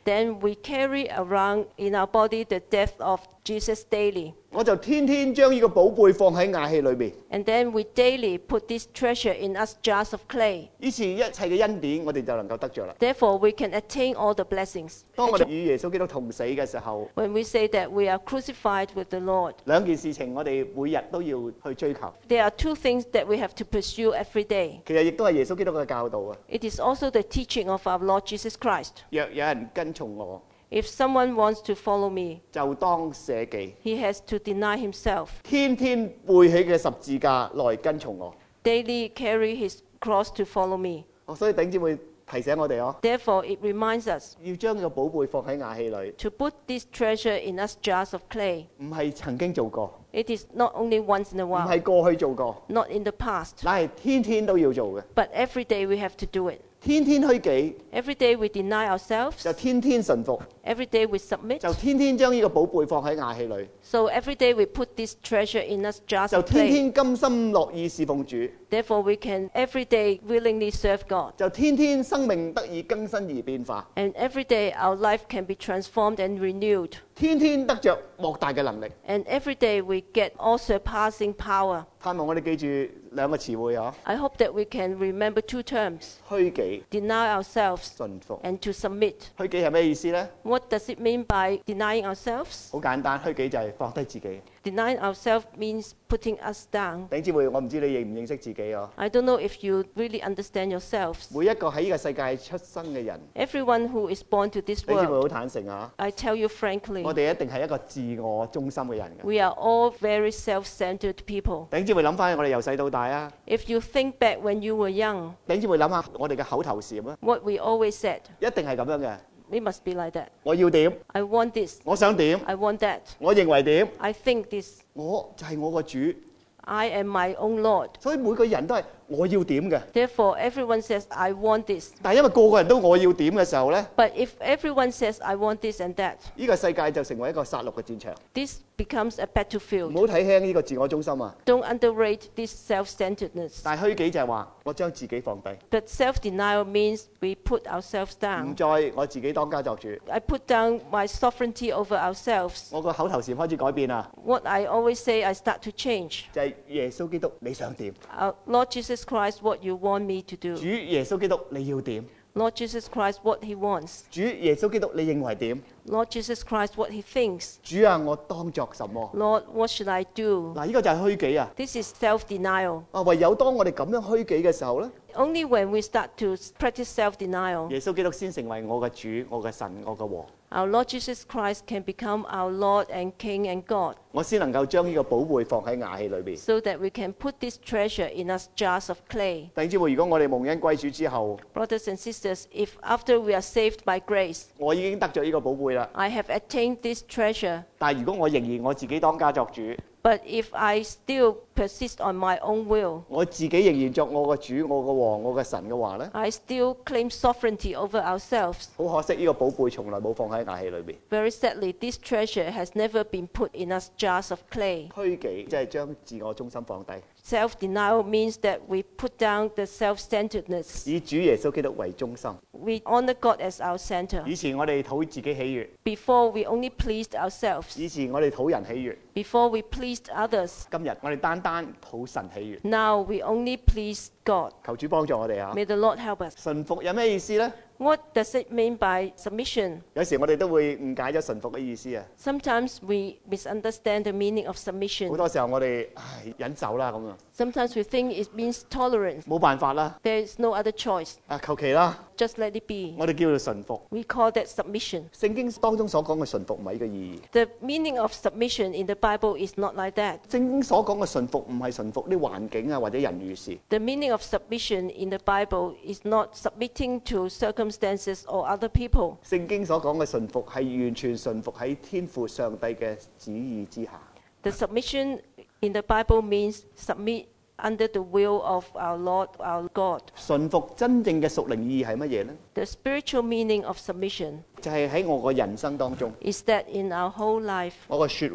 Speaker 4: then we carry around in our body the death of Jesus daily.
Speaker 3: 我就天天將呢個寶貝放喺瓦器裏邊。
Speaker 4: And then we daily put this treasure in us jars of clay.
Speaker 3: 於是一切嘅恩典我哋就能夠得着啦。
Speaker 4: Therefore, we can attain all the blessings.
Speaker 3: 當我哋與耶穌基督同死嘅時候，
Speaker 4: When we say that we are crucified with the Lord,
Speaker 3: 兩件事情我哋每日都要去追求。
Speaker 4: there are two things that we have to pursue every day.
Speaker 3: 其實亦都係耶穌基督嘅教導啊。
Speaker 4: It is also the teaching of our Lord Jesus Christ.
Speaker 3: 若有人跟從我，
Speaker 4: If someone wants to follow me,
Speaker 3: 就當捨己，
Speaker 4: he has to deny himself,
Speaker 3: 天天背起嘅十字架來跟從我。
Speaker 4: daily carry his cross to follow me.
Speaker 3: 哦，所以頂姊妹提醒我哋哦，
Speaker 4: Therefore, it reminds us
Speaker 3: 要將呢個寶貝放喺瓦器裏，
Speaker 4: to put this treasure in us jars of clay.
Speaker 3: 唔係曾經做過，
Speaker 4: It is not only once in a
Speaker 3: 唔
Speaker 4: while,
Speaker 3: 係過去做過，
Speaker 4: not in the past,
Speaker 3: 乃係天天都要做嘅。
Speaker 4: but every day we have to do it.
Speaker 3: 天天虛己，
Speaker 4: Every day we deny ourselves,
Speaker 3: 就天天順服，
Speaker 4: every day we submit,
Speaker 3: 就天天將呢個寶貝放喺瓦器裏，
Speaker 4: so every day we put this treasure in us jars
Speaker 3: 就
Speaker 4: of
Speaker 3: 天
Speaker 4: clay.
Speaker 3: 天甘心樂意侍奉主，
Speaker 4: Therefore, we can every day willingly serve God.
Speaker 3: 就天天生命得以更新而變化，
Speaker 4: And every day our life can be transformed and renewed.
Speaker 3: 天天得着莫大嘅能力。
Speaker 4: And every day we get all surpassing power.
Speaker 3: 盼望我哋記住兩個詞彙啊，
Speaker 4: I hope that we can remember two terms:
Speaker 3: 虛己、
Speaker 4: deny ourselves
Speaker 3: 順服。
Speaker 4: and to submit.
Speaker 3: 虛己係咩意思呢？
Speaker 4: What does it mean by denying ourselves?
Speaker 3: 好簡單，虛己就係放低自己。
Speaker 4: Denying ourselves means putting us down.
Speaker 3: 頂姊妹，我唔知你認唔認識自己啊？
Speaker 4: I don't know if you really understand yourselves.
Speaker 3: 每一個喺呢個世界出生嘅人，
Speaker 4: Everyone who is born to this
Speaker 3: 頂姊妹
Speaker 4: world,
Speaker 3: 好坦誠啊！
Speaker 4: I tell you frankly,
Speaker 3: 我哋一定係一個自我中心嘅人嘅。
Speaker 4: we are all very self-centered people.
Speaker 3: 頂姊妹諗翻我哋由細到大啊！
Speaker 4: If you think back when you were young,
Speaker 3: 頂姊妹諗下我哋嘅口頭禪啊，
Speaker 4: what we always said,
Speaker 3: 一定係咁樣嘅。
Speaker 4: it must be like that.
Speaker 3: 我要點？
Speaker 4: I want this,
Speaker 3: 我想點？
Speaker 4: I want that,
Speaker 3: 我認為點？
Speaker 4: I think this,
Speaker 3: 我就係我個主，
Speaker 4: I am my own Lord.
Speaker 3: 所以每個人都係我要點嘅。
Speaker 4: Therefore, everyone says, I want this.
Speaker 3: 但係因為個個人都我要點嘅時候呢，
Speaker 4: But if everyone says, I want this and that,
Speaker 3: 呢個世界就成為一個殺戮嘅戰場。
Speaker 4: this becomes a
Speaker 3: 唔
Speaker 4: battlefield.
Speaker 3: 好睇輕呢個自我中心啊！
Speaker 4: Don't underrate this self-centeredness.
Speaker 3: 但係虛己就係話我將自己放低，
Speaker 4: But self-denial means we put ourselves
Speaker 3: 唔
Speaker 4: down.
Speaker 3: 再我自己當家作主。
Speaker 4: I put down my sovereignty over ourselves.
Speaker 3: 我個口頭禪開始改變啦，
Speaker 4: What I always say, I start to change.
Speaker 3: 就係耶穌基督你想點？
Speaker 4: Our Lord Jesus Christ, what you want me to
Speaker 3: 主
Speaker 4: do.
Speaker 3: 耶穌基督你要點？
Speaker 4: Lord Jesus Christ, what he wants.
Speaker 3: 主耶穌基督你認為點？
Speaker 4: Lord Jesus Christ, what he thinks.
Speaker 3: 主啊，我當作什麼？
Speaker 4: Lord, what should I do?
Speaker 3: 嗱，呢個就係虛己啊！
Speaker 4: This is self-denial.
Speaker 3: 啊，唯有當我哋咁樣虛己嘅時候呢，
Speaker 4: Only when we start to practice self-denial,
Speaker 3: 耶穌基督先成為我嘅主、我嘅神、我嘅王，
Speaker 4: our Lord Jesus Christ can become our Lord and King and God,
Speaker 3: 我先能夠將呢個寶貝放喺瓦器裏邊。
Speaker 4: so that we can put this treasure in us jars of clay.
Speaker 3: 弟兄姊妹，如果我哋蒙恩歸主之後，
Speaker 4: Brothers and sisters, if after we are saved by grace,
Speaker 3: 我已經得咗呢個寶貝啦，
Speaker 4: I have attained this treasure,
Speaker 3: 但係如果我仍然我自己當家作主，
Speaker 4: but if I still persist on my own will,
Speaker 3: 我自己仍然作我嘅主、我嘅王、我嘅神嘅話呢，
Speaker 4: I still claim sovereignty over ourselves.
Speaker 3: 好可惜呢個寶貝從來冇放喺瓦器裏邊。
Speaker 4: Very sadly, this treasure has never been put in us jars of clay.
Speaker 3: 虛己即係將自我中心放低，
Speaker 4: Self-denial means that we put down the self-centeredness.
Speaker 3: 以主耶穌基督為中心。
Speaker 4: We honor God as our center.
Speaker 3: 以前我哋討自己喜悅，
Speaker 4: Before we only pleased ourselves.
Speaker 3: 以前我哋討人喜悅，
Speaker 4: Before we pleased others.
Speaker 3: 今日我哋單單討神喜悅。
Speaker 4: Now we only please God.
Speaker 3: 求主幫助我哋啊！
Speaker 4: May the Lord help us.
Speaker 3: 順服有咩意思呢？
Speaker 4: What does it mean by submission?
Speaker 3: 有時我哋都會誤解咗順服嘅意思啊！
Speaker 4: Sometimes we misunderstand the meaning of
Speaker 3: 好
Speaker 4: submission.
Speaker 3: 多時候我哋唉忍受啦咁啊，
Speaker 4: Sometimes we think it means tolerance.
Speaker 3: 冇辦法啦，
Speaker 4: There is no other choice.
Speaker 3: 啊求其啦，
Speaker 4: Just let it be.
Speaker 3: 我哋叫做順服。
Speaker 4: We call that submission.
Speaker 3: 聖經當中所講嘅順服唔係呢個意義。
Speaker 4: The meaning of submission in the Bible is not like that.
Speaker 3: 聖經所講嘅順服唔係順服啲環境啊或者人與事。
Speaker 4: The meaning of submission in the Bible is not submitting to circumstances or other people.
Speaker 3: 聖經所講嘅順服係完全順服喺天父上帝嘅旨意之下。
Speaker 4: The submission in the Bible means submit under the will of our Lord, our God.
Speaker 3: 順服真正嘅屬靈意義係乜嘢呢？
Speaker 4: The spiritual meaning of submission
Speaker 3: 就係喺我個人生當中，
Speaker 4: is that in our whole life,
Speaker 3: 我個説話、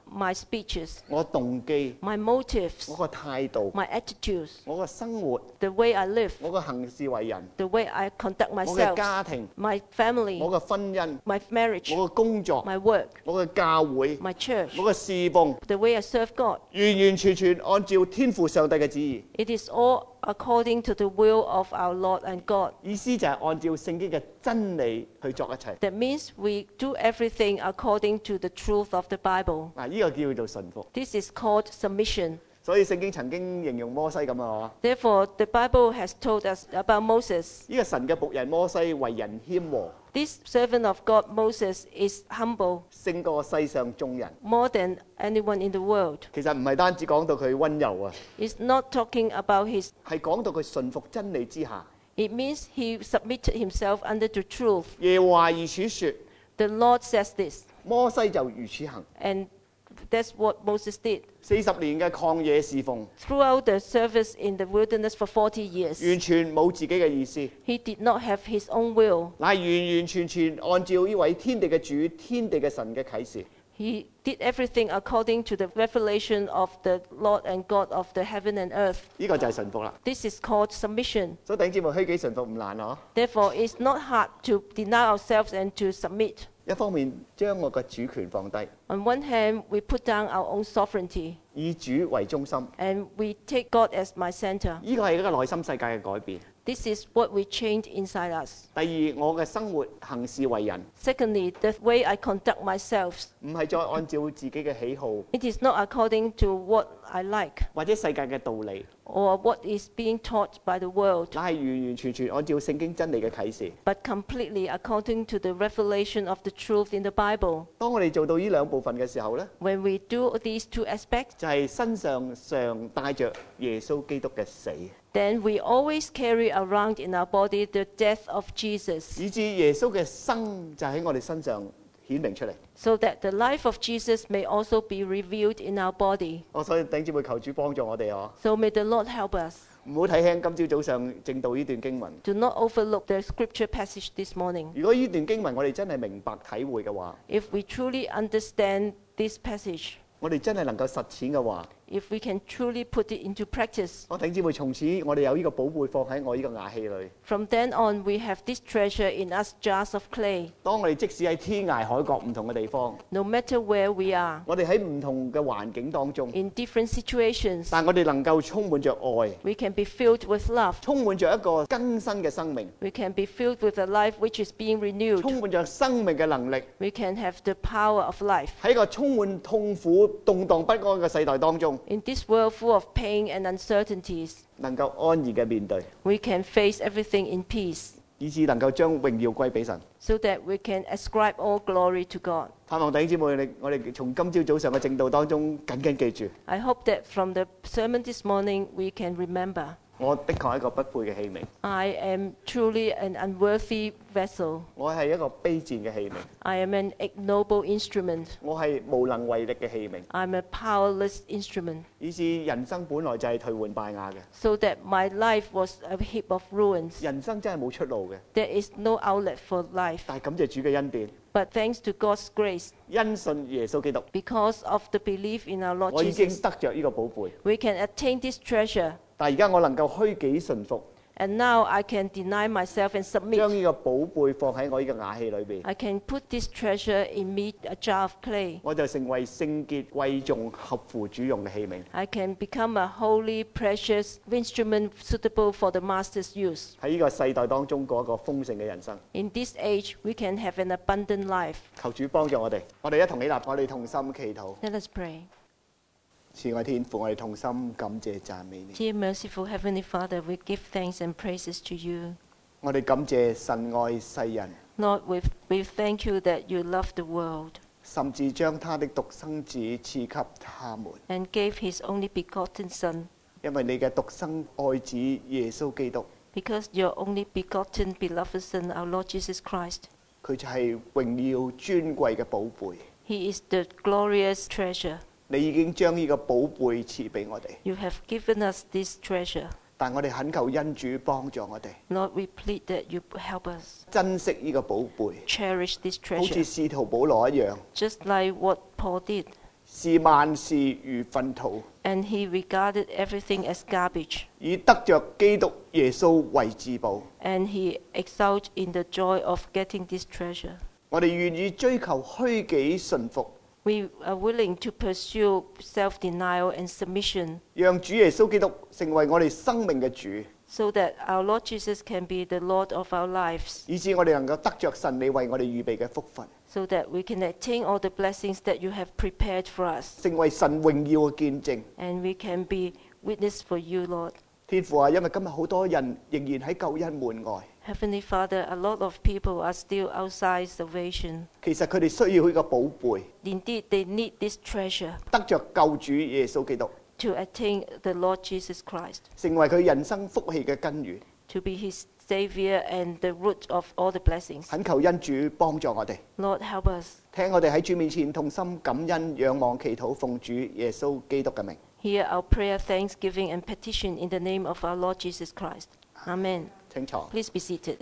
Speaker 4: my speeches,
Speaker 3: 我動機、
Speaker 4: my motives,
Speaker 3: 我個態度、
Speaker 4: my attitudes,
Speaker 3: 我個生活、
Speaker 4: the way I live,
Speaker 3: 我個行事為人、
Speaker 4: the way I conduct
Speaker 3: 我嘅
Speaker 4: myself,
Speaker 3: 家庭、
Speaker 4: my family,
Speaker 3: 我嘅婚姻、
Speaker 4: my marriage,
Speaker 3: 我嘅工作、
Speaker 4: my work,
Speaker 3: 我嘅教會、
Speaker 4: my church,
Speaker 3: 我嘅侍奉，
Speaker 4: the way I serve God.
Speaker 3: 完完全全按照天父上帝嘅旨意。
Speaker 4: It is all according to the will of our Lord and God.
Speaker 3: 意思就係按照聖經嘅真理去作一切。
Speaker 4: That means we do everything according to the truth of the Bible.
Speaker 3: 嗱，呢個叫做順服。
Speaker 4: This is called submission.
Speaker 3: 所以聖經曾經形容摩西咁啊，
Speaker 4: Therefore, the Bible has told us about Moses.
Speaker 3: 呢個神嘅僕人摩西為人謙和，
Speaker 4: This servant of God, Moses, is humble
Speaker 3: 勝過世上眾人。
Speaker 4: more than anyone in the world.
Speaker 3: 其實唔係單止講到佢温柔啊，
Speaker 4: It's not talking about his,
Speaker 3: 係講到佢順服真理之下。
Speaker 4: it means he submitted himself under the truth.
Speaker 3: 耶和華如此説，
Speaker 4: The Lord says this,
Speaker 3: 摩西就如此行。
Speaker 4: and that's what Moses did.
Speaker 3: 四十年嘅曠野侍奉，
Speaker 4: Throughout the service in the wilderness for forty years,
Speaker 3: 完全冇自己嘅意思，
Speaker 4: he did not have his own will.
Speaker 3: 乃係完完全全按照呢位天地嘅主、天地嘅神嘅啟示。
Speaker 4: He did everything according to the revelation of the Lord and God of the heaven and earth.
Speaker 3: 呢、個就係順服啦。
Speaker 4: This is called submission.
Speaker 3: 所以弟兄姊妹，虛己順服唔難啊！
Speaker 4: Therefore, it's not hard to deny ourselves and to submit.
Speaker 3: 一方面將我嘅主權放低，
Speaker 4: On one hand, we put down our own sovereignty
Speaker 3: 以主為中心，
Speaker 4: and we take God as my center.
Speaker 3: 呢個係一個內心世界嘅改變。
Speaker 4: This is what we change inside us.
Speaker 3: 第二，我嘅生活行事為人，
Speaker 4: Secondly, the way I conduct myself,
Speaker 3: 唔係再按照自己嘅喜好
Speaker 4: it is not according to what I like
Speaker 3: 或者世界嘅道理，
Speaker 4: or what is being taught by the world,
Speaker 3: 乃係完完全全按照聖經真理嘅啟示。
Speaker 4: but completely according to the revelation of the truth in the Bible.
Speaker 3: 當我哋做到呢兩部分嘅時候呢，
Speaker 4: When we do these two aspects,
Speaker 3: 就係身上上帶着耶穌基督嘅死，
Speaker 4: then we always carry around in our body the death of Jesus,
Speaker 3: 以致耶穌嘅生就喺我哋身上顯明出嚟。
Speaker 4: so that the life of Jesus may also be revealed in our body.
Speaker 3: 我所以弟兄姊妹求主幫助我哋哦，
Speaker 4: So may the Lord help us.
Speaker 3: 唔好睇輕今朝早上正道呢段經文。
Speaker 4: Do not overlook the scripture passage this morning.
Speaker 3: 如果呢段經文我哋真係明白體會嘅話，
Speaker 4: If we truly understand this passage,
Speaker 3: 我哋真係能夠實踐嘅話，
Speaker 4: if we can truly put it into practice,
Speaker 3: 我弟兄姊妹從此我哋有呢個寶貝放喺我呢個瓦器裏。
Speaker 4: from then on we have this treasure in us jars of clay.
Speaker 3: 當我哋即使喺天涯海角唔同嘅地方，
Speaker 4: No matter where we are,
Speaker 3: 我哋喺唔同嘅環境當中，
Speaker 4: in different situations,
Speaker 3: 但我哋能夠充滿着愛，
Speaker 4: we can be filled with love.
Speaker 3: 充滿着一個更新嘅生命，
Speaker 4: We can be filled with a life which is being renewed.
Speaker 3: 充滿着生命嘅能力。
Speaker 4: We can have the power of life.
Speaker 3: 喺一個充滿痛苦、動盪不安嘅世代當中，
Speaker 4: In this world full of pain and uncertainties,
Speaker 3: 能夠安然嘅面對，
Speaker 4: we can face everything in peace,
Speaker 3: 以致能夠將榮耀歸俾神。
Speaker 4: so that we can ascribe all glory to God.
Speaker 3: 盼望弟兄姊妹，你我哋從今朝早上嘅正道當中緊緊記住，
Speaker 4: I hope that from the sermon this morning we can remember,
Speaker 3: 我的確係一個不配嘅器皿，
Speaker 4: I am truly an unworthy vessel.
Speaker 3: 我係一個卑賤嘅器皿，
Speaker 4: I am an ignoble instrument.
Speaker 3: 我係無能為力嘅器皿，
Speaker 4: I'm a powerless instrument.
Speaker 3: 以致人生本來就係頹垣敗瓦嘅，
Speaker 4: So that my life was a heap of ruins.
Speaker 3: 人生真係冇出路嘅。
Speaker 4: There is no outlet for life.
Speaker 3: 但係感謝主嘅恩典，
Speaker 4: But thanks to God's grace,
Speaker 3: 因信耶穌基督，
Speaker 4: because of the belief in our Lord
Speaker 3: 我已經
Speaker 4: Jesus,
Speaker 3: 得着呢個寶貝。
Speaker 4: we can attain this treasure.
Speaker 3: 但係而家我能夠虛己順服，
Speaker 4: And now I can deny myself and
Speaker 3: 將
Speaker 4: submit.
Speaker 3: 呢個寶貝放喺我呢個瓦器裏邊，
Speaker 4: I can put this treasure in me, a jar of clay.
Speaker 3: 我就成為聖潔、貴重、合乎主用嘅器皿。
Speaker 4: I can become a holy, precious instrument suitable for the master's use.
Speaker 3: 喺呢個世代當中過一個豐盛嘅人生。
Speaker 4: In this age, we can have an abundant life.
Speaker 3: 求主幫助我哋，我哋一同起立，我哋同心祈禱。
Speaker 4: Let us pray.
Speaker 3: 慈愛天父，我哋同心感謝讚美你。
Speaker 4: Dear merciful Heavenly Father, we give thanks and praises to you.
Speaker 3: 我哋感謝神愛世人，
Speaker 4: Lord, we, we thank you that you love the world
Speaker 3: 甚至將他的獨生子賜給他們。
Speaker 4: and gave his only begotten Son,
Speaker 3: 因為你嘅獨生愛子耶穌基督，
Speaker 4: because your only begotten beloved Son, our Lord Jesus Christ,
Speaker 3: 佢就係榮耀尊貴嘅寶貝。
Speaker 4: he is the glorious treasure.
Speaker 3: 你已經將呢個寶貝賜俾我哋，
Speaker 4: You have given us this treasure.
Speaker 3: 但我哋懇求恩主幫助我哋，
Speaker 4: Lord, we plead that you help us
Speaker 3: 珍惜呢個寶貝，
Speaker 4: cherish this
Speaker 3: 好似
Speaker 4: treasure,
Speaker 3: 使徒保羅一樣，
Speaker 4: just like what Paul did.
Speaker 3: 視萬事如糞土，
Speaker 4: and he regarded everything as garbage,
Speaker 3: 以得着基督耶穌為至寶。
Speaker 4: and he exulted in the joy of getting this treasure.
Speaker 3: 我哋願意追求虛己順服，
Speaker 4: We are willing to pursue self-denial and submission
Speaker 3: 讓主耶穌基督成為我哋生命嘅主，
Speaker 4: so that our Lord Jesus can be the Lord of our lives,
Speaker 3: 以致我哋能夠得着神你為我哋預備嘅福分，
Speaker 4: so that we can attain all the blessings that you have prepared for us,
Speaker 3: 成為神榮耀嘅見證。
Speaker 4: and we can be witness for you, Lord.
Speaker 3: 天父啊，因為今日好多人仍然喺救恩門外，
Speaker 4: Heavenly Father, a lot of people are still outside salvation.
Speaker 3: 其實佢哋需要呢個寶貝，
Speaker 4: Indeed, they need this treasure
Speaker 3: 得着救主耶穌基督，
Speaker 4: to attain the Lord Jesus Christ,
Speaker 3: 成為佢人生福氣嘅根源。
Speaker 4: to be his Savior and the root of all the blessings.
Speaker 3: 懇求恩主幫助我哋，
Speaker 4: Lord, help us.
Speaker 3: 聽我哋喺主面前同心感恩、仰望、祈禱，奉主耶穌基督嘅名。
Speaker 4: Hear our prayer, thanksgiving, and petition in the name of our Lord Jesus Christ. Amen.
Speaker 3: 請坐。
Speaker 4: Please be seated.